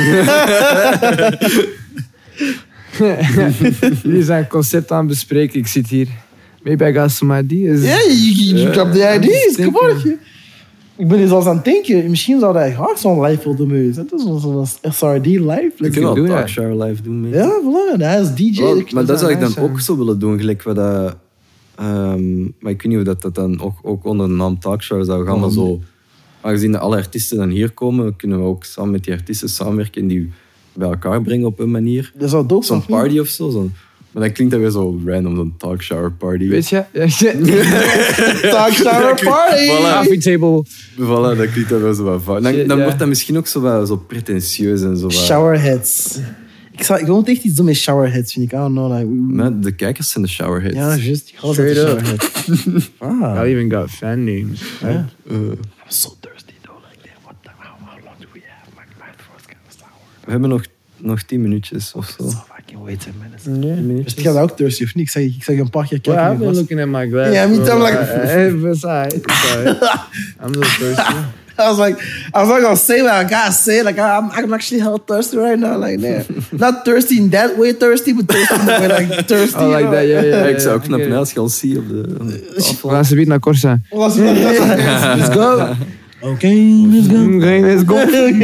Jullie zijn concept aan het bespreken. Ik zit hier. Maybe I got some ideas. Ja, you, you, you got the ideas. I'm Come on. thinking. Ik ben eens al aan het denken, misschien zou hij graag zo'n live willen doen. Dat is zo'n zo'n S R D live. We Let's kunnen go. al doen, ja. Talkshow live doen. Mee. Ja, voilà. En hij is D J. Wel, dat- maar dat zou ik dan nice ook zijn. zo willen doen, gelijk wat dat... ehm, maar ik weet niet hoe dat, dat dan ook, ook onder de naam Talkshow zou gaan, maar zo... Aangezien alle artiesten dan hier komen, kunnen we ook samen met die artiesten samenwerken en die bij elkaar brengen op een manier. Dat zou dope zijn. Zo'n party of zo. Zo'n, maar dan klinkt dat weer zo random, zo'n Talkshow party. Weet je? Talk shower party. Voilà. Coffee table. Voilà, dat klinkt dat wel zo wat fout. Dan, Shit, dan ja. wordt dat misschien ook zo, wat, zo pretentieus en zo wat... Showerheads. Ik, zou, ik wil echt iets doen met showerheads, vind ik. I don't know. Like, we- Maar de kijkers zijn de showerheads. ja, juist. Ik ga Straight altijd up. showerheads. Ah. I even got fan names. Ja. Eh, I'm so thirsty though. Like, damn, what the, how, how long do we have? My mouth was kind of sour. we hebben nog, nog tien minuutjes of zo. So fucking wait ten minutes. Yeah. Dus ik ga ook thirsty of niet? Ik zeg, ik zeg een paar keer Well, kijken. I've been looking at my glass. Yeah, me bro. too, I'm like- Uh, uh, it's alright. It's alright. I'm a little thirsty. I was like, I was not gonna say what I gotta say. Like, I'm, I'm actually hella thirsty right now. Like, man, not thirsty in that way thirsty, but thirsty in the way like thirsty. Oh, like you know? that, yeah, yeah. Ja, ik zou ook I knappen get it. als je ons ziet op de, op de We tafel. gaan ze weer naar Corsa. Let's go. Let's go. Okay, let's go. Okay, let's go.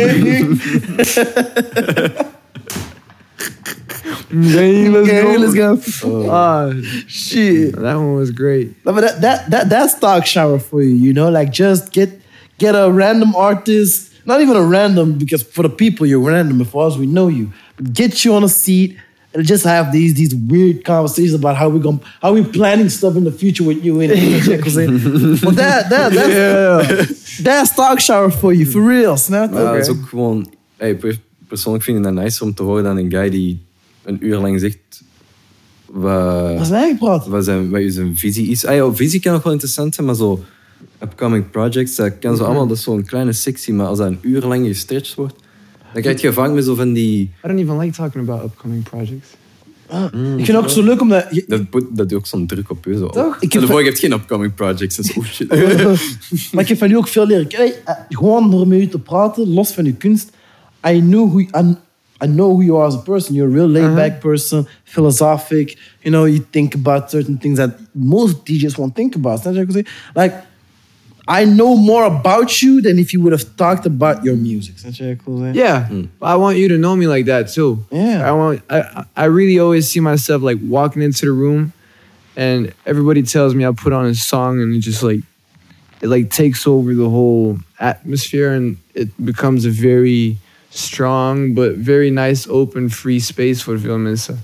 Okay, let's Okay, go. let's go. Ah, Shit. that one was great. No, but that, that that that's talk shower for you, you know. Like, just get get a random artist, not even a random, because for the people you're random. As far as we know you, but get you on a seat and just have these these weird conversations about how we going how we planning stuff in the future with you. And but that that that's, that's talk shower for you, for real, snap. Maar dat is ook gewoon... Hey, per- persoonlijk vind ik dat nice om te horen dan een guy die een uur lang zegt wat, Wat is mij gepraat? wat, zijn, wat zijn visie is. Ah, ja, visie kan nog wel interessant zijn, maar zo upcoming projects, dat kan zo allemaal, dat is zo'n kleine sectie, maar als dat een uur lang gestretched wordt, dan krijg je vaak met zo van die... I don't even like talking about upcoming projects. Ik vind het ook zo leuk omdat je, Dat, put- dat doet ook zo'n druk op je. Zo. Toch? Ik Ik heb- heb je hebt geen upcoming projects. Dat is oh shit. maar ik heb van u ook veel leren kennen. Eh, Gewoon door met u te praten, los van uw kunst. I know who I, I know who you are as a person. You're a real laid-back person, philosophic. You know, you think about certain things that most D Js won't think about. Snap je wat ik zeg? Like, I know more about you than if you would have talked about your music. Snap je wat ik wil zeggen? Yeah, but I want you to know me like that too. Yeah. I want. I I really always see myself like walking into the room, and everybody tells me I put on a song, and it just like it like takes over the whole atmosphere, and it becomes a very strong, but very nice, open, free space voor veel mensen.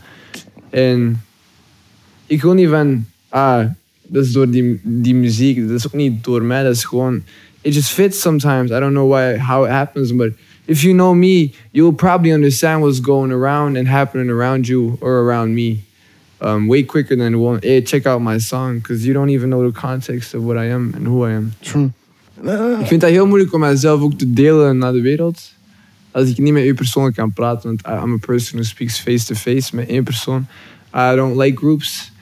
En ik wil niet van, ah, dat is door die, die muziek, dat is ook niet door mij, dat is gewoon, it just fits sometimes. I don't know why, how it happens, but if you know me, you'll probably understand what's going around and happening around you or around me. Um, way quicker than, well, hey, check out my song, because you don't even know the context of what I am and who I am. True. Ik vind dat heel moeilijk om mijzelf ook te delen naar de wereld. Als ik niet met één persoon kan praten, want I'm a person who speaks face-to-face met één persoon. I don't like groups.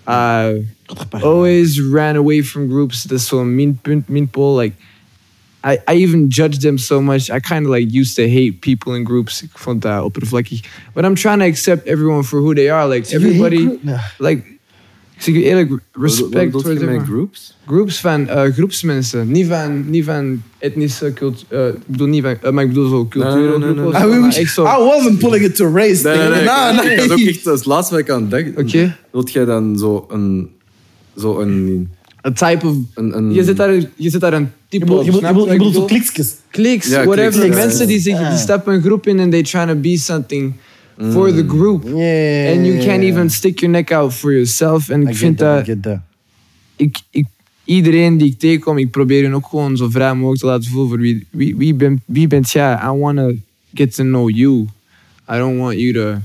I always ran away from groups. Dat is zo'n min punt, min pol. Like, I, I even judged them so much. I kind of like used to hate people in groups. Ik vond dat oppervlakkig. But I'm trying to accept everyone for who they are. Like, everybody, like, ik zeg je eerlijk, respect voor everyone. Groups? Groups van uh, groepsmensen, niet van, niet van etnische cultuur. Uh, ik bedoel niet van, uh, maar ik bedoel zo cultuur. Nee, nee, nee, nee. I, wish, I wasn't pulling it to race. Nee, nee, nee. Nah, nee, nee. Dat is ook echt het laatste wat ik aan het denken. Oké. Okay. Wilt jij dan zo een... Zo een... Een type of... Een, een, je, zit daar, je zit daar een type Je op. bedoelt- je bedoelt- je bedoelt zo kliksjes. Kliks, Ja, whatever. kliks, Mensen ja. die, zich, die Ah. stappen een groep in en they trying to be something for the group. Yeah. And you can't even stick your neck out for yourself. En ik I vind get that, dat... I get that. Ik, ik, iedereen die ik tegenkom, ik probeer hen ook gewoon zo vrij mogelijk te laten voelen voor wie, wie, wie, ben, wie bent jij. I want to get to know you. I don't want you to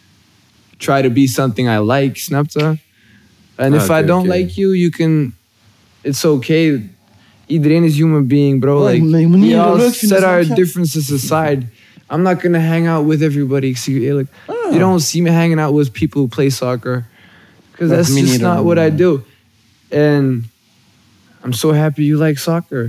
try to be something I like, snap je? And Ah, if okay, I don't okay. like you, you can... It's okay. Iedereen is human being, bro. Oh, Like, maar je moet niet we all leuk vinden, set our snap je? differences aside. I'm not gonna hang out with everybody. Ik zie je eerlijk. Ah. You don't see me hanging out with people who play soccer. Because That's that's me just neither, not what I man. do. And I'm so happy you like soccer.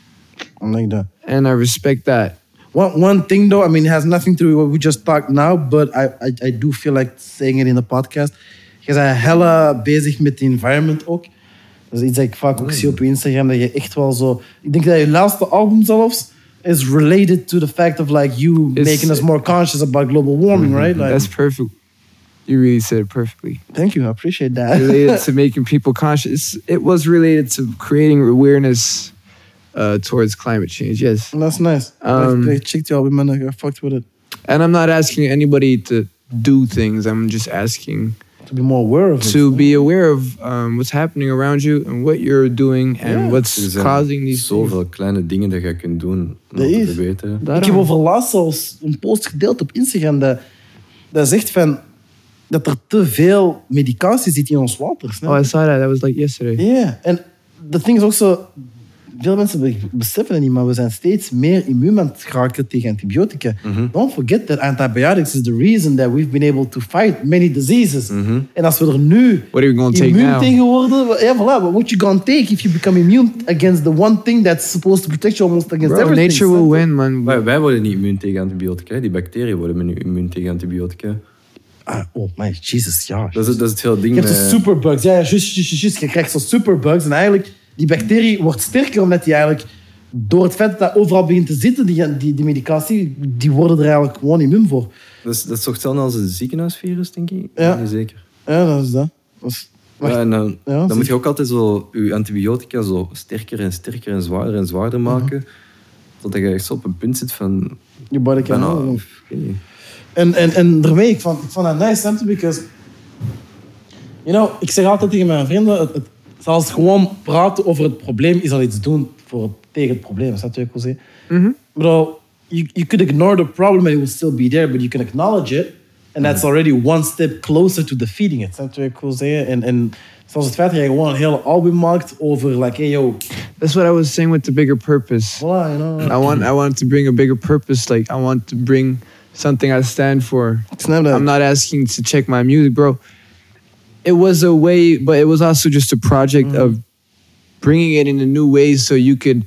I like that. And I respect that. One, one thing though, I mean, it has nothing to do with what we just talked now, but I, I, I do feel like saying it in the podcast. Je bent hella bezig met de environment ook. Dat is iets dat ik vaak ook zie op je Instagram, dat je echt wel zo... Ik denk dat je laatste album zelfs is related to the fact of like you It's- making us more conscious about global warming, right? Like, That's perfect. You really said it perfectly. thank you, I appreciate that. Related to making people conscious. It was related to creating awareness uh, towards climate change, yes. That's nice. Um, I, I checked your album and I fucked with it. And I'm not asking anybody to do things. I'm just asking To be more aware of it. to be aware of um, what's happening around you and what you're doing and Yeah. what's Er zijn causing these things. zoveel kleine dingen dat je kunt doen om Dat het is. te verbeteren. Ik Daarom. heb over laatst zelfs een post gedeeld op Instagram dat, dat zegt van, dat er te veel medicatie zit in ons water. snap Oh, je? I saw that. That was like yesterday. Ja, en the thing is ook zo, veel mensen be- beseffen het niet, maar we zijn steeds meer immuun aan het geraken tegen antibiotica. Don't forget that antibiotics is the reason that we've been able to fight many diseases. En als we er nu What are we gonna take immuun now? tegen worden, ja, voilà, but what you gonna take if you become immune against the one thing that's supposed to protect you almost against Bro, everything? nature will snap je? win, man. Wij, wij worden niet immuun tegen antibiotica. Die bacteriën worden nu immuun tegen antibiotica. Ah, oh my Jesus, ja. Dat is, dat is het hele ding. Je hebt zo met- superbugs. Ja, ja, juist, juist, juist, juist. Je krijgt zo superbugs. En eigenlijk, die bacterie wordt sterker omdat die eigenlijk... Door het feit dat dat overal begint te zitten, die, die, die medicatie, die worden er eigenlijk gewoon immuun voor. Dat is, dat is toch hetzelfde als een ziekenhuisvirus, denk ik? Ja. Niet zeker. Ja, dat is dat. dat is, wacht. Ja, en dan, Ja, dan zie- moet je ook altijd zo je antibiotica zo sterker en sterker en zwaarder en zwaarder maken. Totdat je echt zo op een punt zit van... Je body can bijna- handle. ik weet niet. En, en, en daarmee, ik vond, ik vond dat nice, hè, because... You know, ik zeg altijd tegen mijn vrienden, het, het, zelfs gewoon praten over het probleem is al iets doen voor, tegen het probleem. Snap je wat ik wil zeggen? Bro, you, you could ignore the problem and it will still be there, but you can acknowledge it. And that's already one step closer to defeating it. Snap je wat ik wil zeggen? En, en zoals het feit dat je gewoon een hele album maakt over, like, hey, yo, That's what I was saying with the bigger purpose. voilà, you know. I want I want to bring a bigger purpose. Like I want to bring something I stand for. Ik snap dat. I'm not asking to check my music, bro. It was a way, but it was also just a project of bringing it in a new way so you could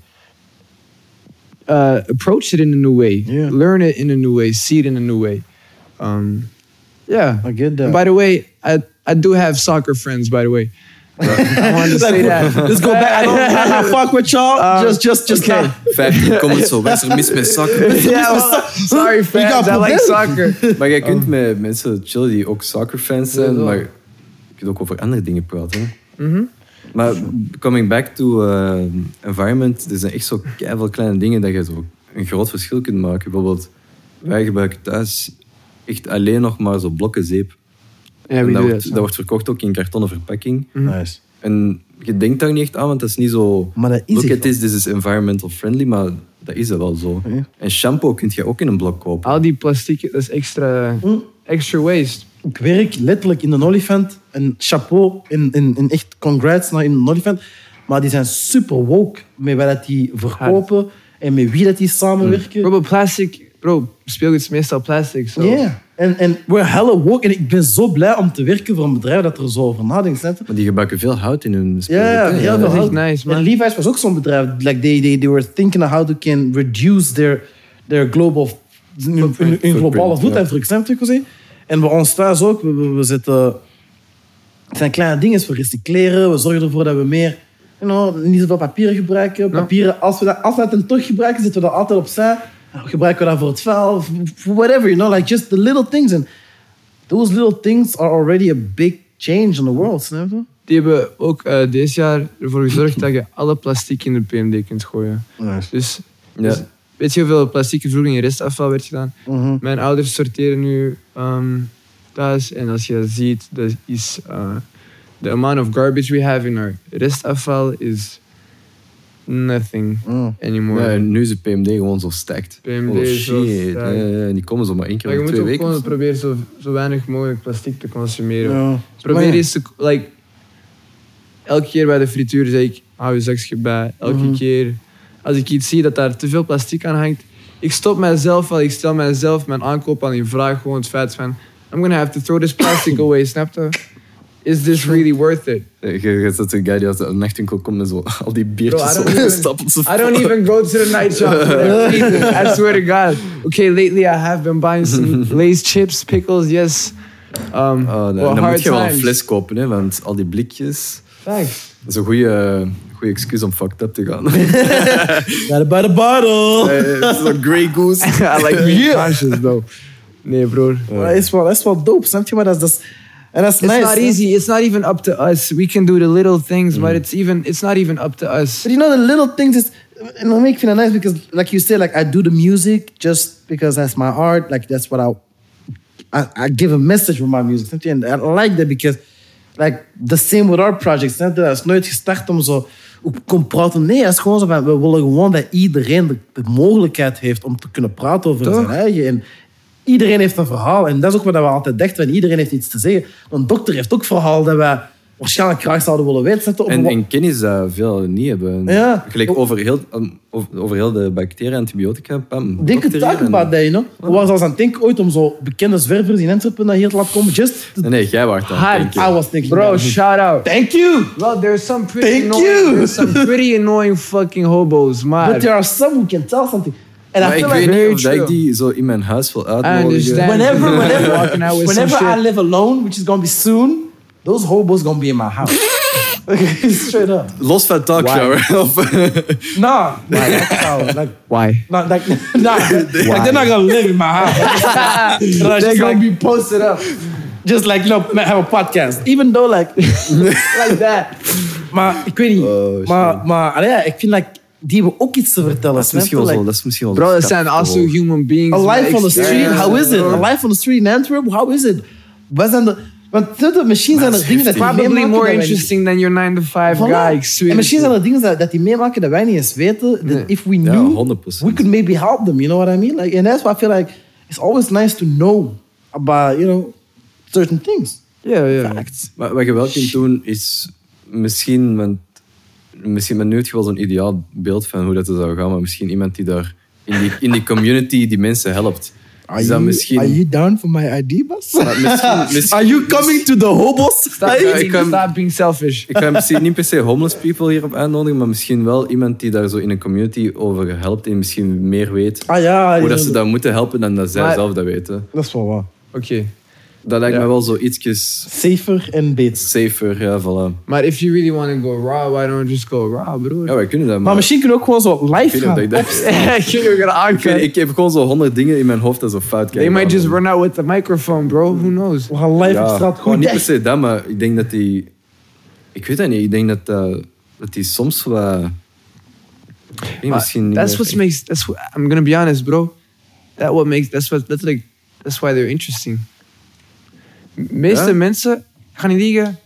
uh, approach it in a new way, Yeah. learn it in a new way, see it in a new way. Um, yeah. I get that. And by the way, I I do have soccer friends. By the way, I wanted to say that. Let's go back. I don't, I don't fuck with y'all. Um, just, just, just okay. now. vijftien comments zo. Wat is er mis met zakken? Yeah, well, sorry, You got fans. I like problems. soccer. Maar jij kunt met mensen chillen die ook soccerfans zijn, Ja, maar je kunt ook over andere dingen praten. hè. Mhm. Maar coming back to uh, environment, er zijn echt zo veel kleine dingen dat je zo een groot verschil kunt maken. Bijvoorbeeld, wij gebruiken thuis echt alleen nog maar zo blokken zeep. Ja, En wie dat, doet wordt, dat? dat wordt verkocht ook in kartonnen verpakking. Nice. En je denkt daar niet echt aan, want dat is niet zo... Maar dat is Look echt at this, this is environmental friendly, maar dat is er wel zo. Ja. En shampoo kun je ook in een blok kopen. Al die plastic, dat is extra, Mm. extra waste. Ik werk letterlijk in de olifant. En chapeau, in, in, in echt congrats naar in de olifant. Maar die zijn super woke met wat dat die verkopen en met wie dat die samenwerken. Bro, but plastic, bro, speelgoed is meestal plastic. So. Ja. En, en we're hella woke. En ik ben zo blij om te werken voor een bedrijf dat er zo over nadenkt. Snap je? Maar die gebruiken veel hout in hun Ja, speelgoed. ja, hè? heel dat veel is echt hout. nice, man. En Levi's was ook zo'n bedrijf. Like they, they, they were thinking of how they can reduce their, their global, hun, hun, hun globale voetafdruk. Snap je wat ik wil zeggen? En bij ons thuis ook. We, we, we zitten... Het zijn kleine dingen. We recycleren. We zorgen ervoor dat we meer... You know, niet zoveel papieren gebruiken. Papieren, als we dat, als we dat dan toch gebruiken, zetten we dat altijd opzij. Gebruiken we dat voor het vuil. For whatever, you know. Like just the little things. And those little things are already a big change in the world. Snap je? Die hebben ook uh, dit jaar ervoor gezorgd dat je alle plastic in de P M D kunt gooien. Nice. Dus, Ja. dus weet je hoeveel plastic er vroeger in restafval werd gedaan? Mhm. Mijn ouders sorteren nu um, thuis. En als je dat ziet, dat is... Uh, the amount of garbage we have in our restafval is nothing Mm. anymore. Ja, en nu is de P M D gewoon zo stacked. P M D oh is zo shit. stacked. Ja, ja, en die komen zo maar één keer Maar je in moet twee ook weken. gewoon of zo. proberen zo, zo weinig mogelijk plastic te consumeren. Ja. Probeer Maar ja. eens te... Like, elke keer bij de frituur zeg ik, hou je zakje bij. Elke Mhm. keer als ik iets zie dat daar te veel plastic aan hangt, ik stop mijzelf al, ik stel mijzelf mijn aankoop al in vraag. Gewoon het feit van, I'm gonna have to throw this plastic away, snap je? Is this really worth it? Je, je zet zo'n guy die uit een nachtwinkel komt en zo al die biertjes Bro, I don't zo even- stapelt ze I don't even go to the night shop for that. I swear to God. Okay, lately I have been buying some Lay's chips, pickles, yes. Um, Oh, nee. well, En dan hard moet je wel een times. fles kopen, hè, want al die blikjes... Thanks. Dat is een goede, goede excuus om fucked up te gaan. Gotta buy the bottle. Eh, Zo'n Grey Goose. I like being conscious though. Nee, broer. Maar dat is wel, dat is wel dope, snap je? Maar dat is, dat is, en dat is It's nice. not hè? easy. It's not even up to us. We can do the little things, but it's even it's not even up to us. But you know, the little things is, and I make it nice because, like you say, like I do the music just because that's my art. Like that's what I, I, I give a message with my music. Snap je? And I like that because, like the same with our projects. Snap je? Dat is nooit gestart om zo op kom praten. Nee, het is gewoon zo van, we willen gewoon dat iedereen de, de mogelijkheid heeft om te kunnen praten over Toch? zijn eigen. En iedereen heeft een verhaal. En dat is ook wat we altijd dachten. Van, iedereen heeft iets te zeggen. Een dokter heeft ook een verhaal dat wij waarschijnlijk graag zouden willen weten. Snap je? Op En, een- en kennis dat veel niet hebben. Ja. Gelijk over heel, over, over heel de bacteriën, antibiotica. Pam, Denk het bacteriën ook en- about that, you know? We waren zelfs aan het denken ooit om zo bekende zwervers in Antwerpen naar hier te laten komen. Just to- Nee, nee, jij waart aan het Hard. denken. I was thinking Bro, about it. shout out. Thank you! Well, there's some pretty Thank annoying, you. there's some pretty annoying fucking hobos, But man. there are some who can tell something. And Maar I ik feel weet like very niet of dat ik true. die zo in mijn huis wil I uitnodigen. understand. whenever, whenever, Walking out with whenever some I shit. live alone, which is gonna be soon, those hobos gonna be in my house. Straight up. Los van talkshow. Of- Nah, like, like, how, like, Why? not, like, nah, like they're not gonna live in my house. They're They're just gonna like, be posted up just like, you know, have a podcast. Even though, like, like that. maar ik weet niet. Oh, shit. maar, maar allee, ja, ik vind, like, die hebben ook iets te vertellen. Dat is misschien wel snap je? zo. Like, Dat is misschien wel zo Bro, that schattig zijn also gewoon. human beings. A life on the street, Yeah. how is it? A life on the street in Antwerp, how is it? Wat zijn de... Want snap je, misschien zijn er dingen dat die Probably meemaken more dat wij niet- interesting than your nine to five Voilà. guy. Ik zweer En misschien het zijn er dingen dat, dat die meemaken dat wij niet eens weten. That Nee. if we Ja, knew, honderd procent. we could maybe help them. You know what I mean? Like, and that's why I feel like it's always nice to know about, you know, certain things. je. Ja, ja. Facts. Maar wat je wel kunt doen is misschien, want, misschien ben nu het wel zo'n ideaal beeld van hoe dat er zou gaan, maar misschien iemand die daar in die, in die community die mensen helpt. Is dat misschien... are you down for my I D, boss? Maar misschien, misschien, Are you coming to the hobos? Stop, Ja, being, ik kan- stop being selfish. Ik kan misschien niet per se homeless people hierop uitnodigen, maar misschien wel iemand die daar zo in een community over helpt en misschien meer weet Ah ja, hoe dat ja, ze dat moeten helpen dan dat zij Maar- zelf dat weten. dat is wel waar. Oké. Dat lijkt Ja. me wel zo ietsjes Safer en beter. safer, ja, voilà. Maar if you really want to go raw, why don't you just go raw, broer? Ja, wij kunnen dat, maar... Maar misschien kunnen we ook gewoon zo live ik weet niet of gaan. dat ik dat- Kun je gaan Ik, weet- ik heb gewoon zo honderd dingen in mijn hoofd dat zo fout They kijken. might just run out with the microphone, bro. Who knows? We gaan live Ja, op straat. gewoon niet per Goed, se dat, maar ik denk dat die... Ik weet dat niet, ik denk dat, dat, dat die soms wat... Ik weet Maar misschien niet that's meer what echt- makes. That's what, I'm gonna be honest, bro. that what makes, that's what, that's like, that's why they're interesting. De meeste Ja? mensen, ik ga niet liegen,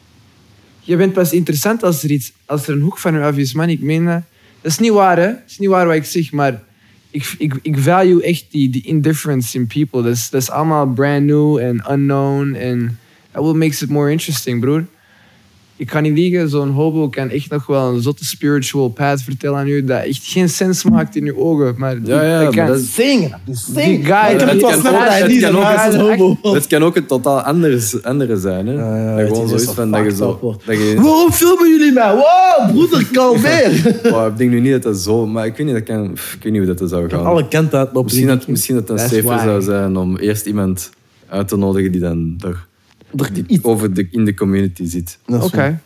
je bent pas interessant als er iets, als er een hoek van je af is, man. Ik meen dat. Dat is niet waar, hè. Dat is niet waar wat ik zeg, maar ik, ik, ik value echt die, die indifference in people. Dat is, dat is allemaal brand new en unknown en that what makes it more interesting, broer. Ik kan niet liegen, zo'n hobo kan echt nog wel een zotte spiritual path vertellen aan u dat echt geen sens maakt in uw ogen. Maar Ja, ja, dat maar kan. dat is- Zingen, zingen. Die guy, Ik heb het die- wel dat snel kan dat hij ook- niet dat zo kan naast ook- een homo. Het kan ook een totaal anders, andere zijn. Hè? Ja, ja, dat het gewoon is zo is zo van dat je fucked zo... up wordt. Dat je, Waarom filmen jullie mij? Wow, broeder, kalmeer. oh, ik denk nu niet dat dat zo... Maar ik weet niet, dat kan, pff, ik weet niet hoe dat zou gaan. Alle kent dat op Misschien dat, misschien dat het That's safer why. zou zijn om eerst iemand uit te nodigen die dan er, die iets. over de, in de community zit. Dat is Oké. waar.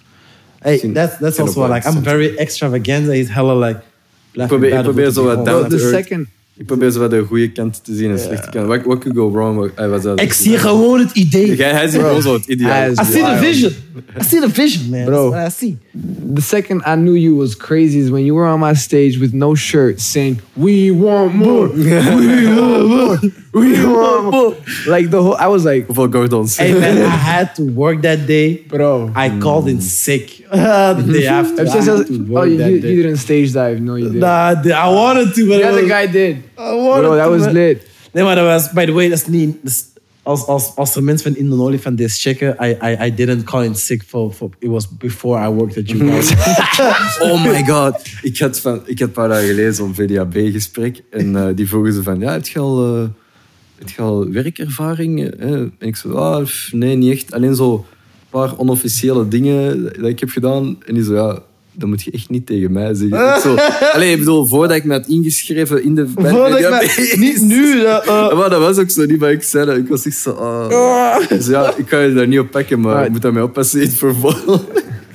Hey, Misschien that's, that's kan also ook wel like, I'm interessant. very extravagant. He's hella like... Ik probeer, ik probeer zo wat down The to earth. second, Ik probeer zo wat de goede kant te zien en de slechte kant. What, what could go wrong? What, eh, wat zou- Ik zie gewoon het idee. Jij, hij ziet gewoon zo het Hij ideaal. is- I see the Wild. vision. I see the vision, man. Bro. That's what I see. the second I knew you was crazy is when you were on my stage with no shirt saying, "We want more, we want more, we want more." Like the whole, I was like, Hoeveel Gordons? Hey man, I had to work that day. bro. I called in sick the day after. Heb I je had zelfs- to oh, work you, that you day. didn't stage dive. No, you didn't. Nah, I wanted to, but The it other was- guy did. I wanted Bro, that to, was but- lit. Nee, maar dat was, by the way, dat is niet... dat is- als, als, als er mensen van In de Olifant deze checken, I, I, I didn't call in sick for, for... It was before I worked at you guys. Oh my god. Ik had, van, ik had een paar dagen geleden zo'n V D A B-gesprek. En eh, die vroegen ze van, ja, heb je al, eh, heb je al werkervaring? Eh? En ik zo, ah, pff, nee, niet echt. Alleen zo een paar onofficiële dingen dat ik heb gedaan. En die zo, ja, dat moet je echt niet tegen mij zeggen. Ik zo, allee, ik bedoel, voordat ik me had ingeschreven in de... bij de Voordat ik V D A B. me- niet nu. dat, eh, Ja, maar dat was ook zo niet wat ik zei. dat. Ik was echt zo... ah. Dus ja, ik kan je daar niet op pakken, maar Maar- ik moet daarmee oppassen in het vervolg.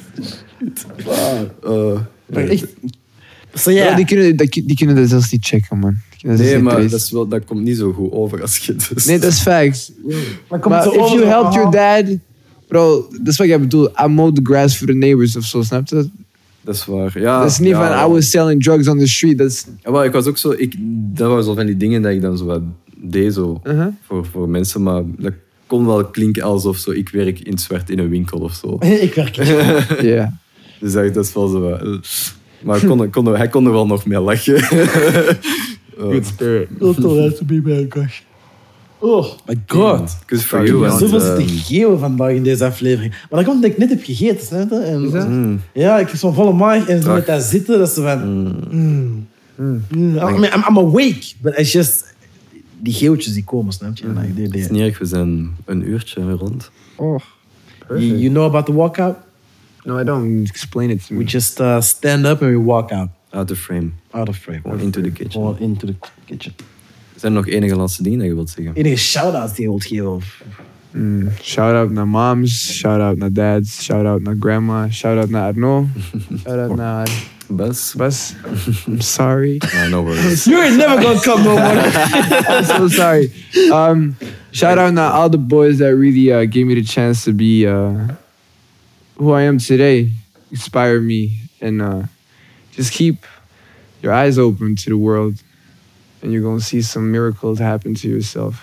Uh, maar echt... So, Ja, yeah. die, kunnen, die, die kunnen dat zelfs niet checken, man. Die kunnen dat nee, zelfs niet maar tracen. dat, is wel, dat komt niet zo goed over als je het... Nee, dat is facts. Maar komt Maar zo if over you zo, helped your aha. dad... Bro, dat is wat ik bedoel. I mowed the grass for the neighbors of zo, snap je dat? Dat is waar. Ja, Dat is niet ja, van, I was selling drugs on the street. Dat is... Ja, maar ik was ook zo... Ik, dat waren zo van die dingen dat ik dan zo wat deed zo, Uh-huh. voor, voor mensen. Maar dat kon wel klinken alsof zo, ik werk in het zwart in een winkel of zo. Ik werk niet. Ja. Dus dat, dat is wel zo wat... eh. Maar kon, er- kon, er- hij kon er wel nog mee lachen. Good spirit. Not allowed to be my gosh. Oh my god. Good for Ik you. heb want, zoveel ehm, zitten geven vandaag in deze aflevering. Maar dat komt omdat ik net heb gegeten. Snap je? En, Is dat? mm, Ja, ik heb zo'n volle maag en zo Dag. met dat zitten, dat is zo van... mm. Mm. Mm. I mean, I'm, I'm awake, but it's just... Die geeltjes die komen, snap je? Like, they, Het is they, niet erg, we zijn een uurtje rond. Oh, you, you know about the walkout? No, I don't. Explain it to me. We just uh, stand up and we walk out. Out of frame. Out of frame. Gewoon into the kitchen. Gewoon into the kitchen. Zijn er nog enige laatste dingen dat je wilt zeggen? Enige shout-outs die je wilt geven? Of... Mm, shout out naar moms, shout out naar dads, shout out naar grandma, shout out naar Arno, shout out naar Bas? Bas. I'm sorry. No, no worries. You ain't never gonna come no more. I'm so sorry. Um, shout out naar all the boys that really uh, gave me the chance to be uh, who I am today, inspire me, and uh, just keep your eyes open to the world, and you're gonna see some miracles happen to yourself.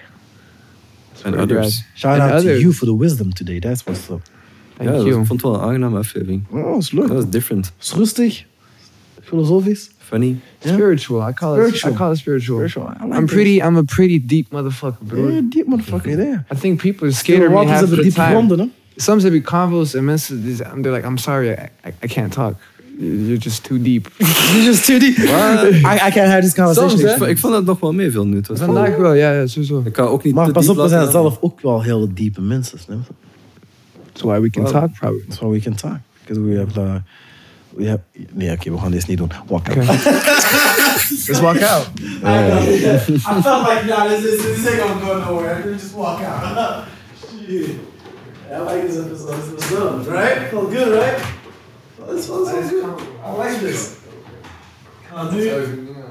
And Pretty others. rad. Shout And out to others. you for the wisdom today. That's what's up. Thank ja, dat- you. ik vond het wel een aangename aflevering. Oh, dat is leuk. Dat was different. Het is rustig. Filosofisch. Funny. Spiritual. I call Spiritual. it. I call it spiritual. Spiritual. I like I'm this. pretty. I'm a pretty deep motherfucker, bro. Yeah, deep motherfucker there. I think people are scared of me Waters half of hebben the diepe time. gronden, hè? Soms they be convos and messages. And they're like, "I'm sorry, I, I, I can't talk. You're just too deep." You're just too deep. I, I can't have this conversation. Soms, hè? Ik vond- Ik vond het nog wel meeviel nu. Het was Vandaag wel, ja, ja, sowieso. Ik kan ook niet Maar te pas diep op, we zijn laten gaan. zelf ook wel heel diepe mensen. Snap je? That's why we can Well, talk, probably. That's why we can talk. Because we have... Uh, we have nee, oké, we gaan dit niet doen. Walk out. Okay. Let's walk out. I felt like, nah, this, is, this ain't gonna go nowhere. We just walk out. Shit. I like this episode. This was good, right? Felt good, right? This feels so good. I like this. Can I do it?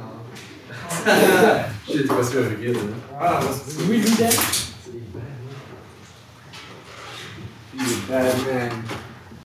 Shit, ik was weer vergeten. Ah, we do that? Bad man.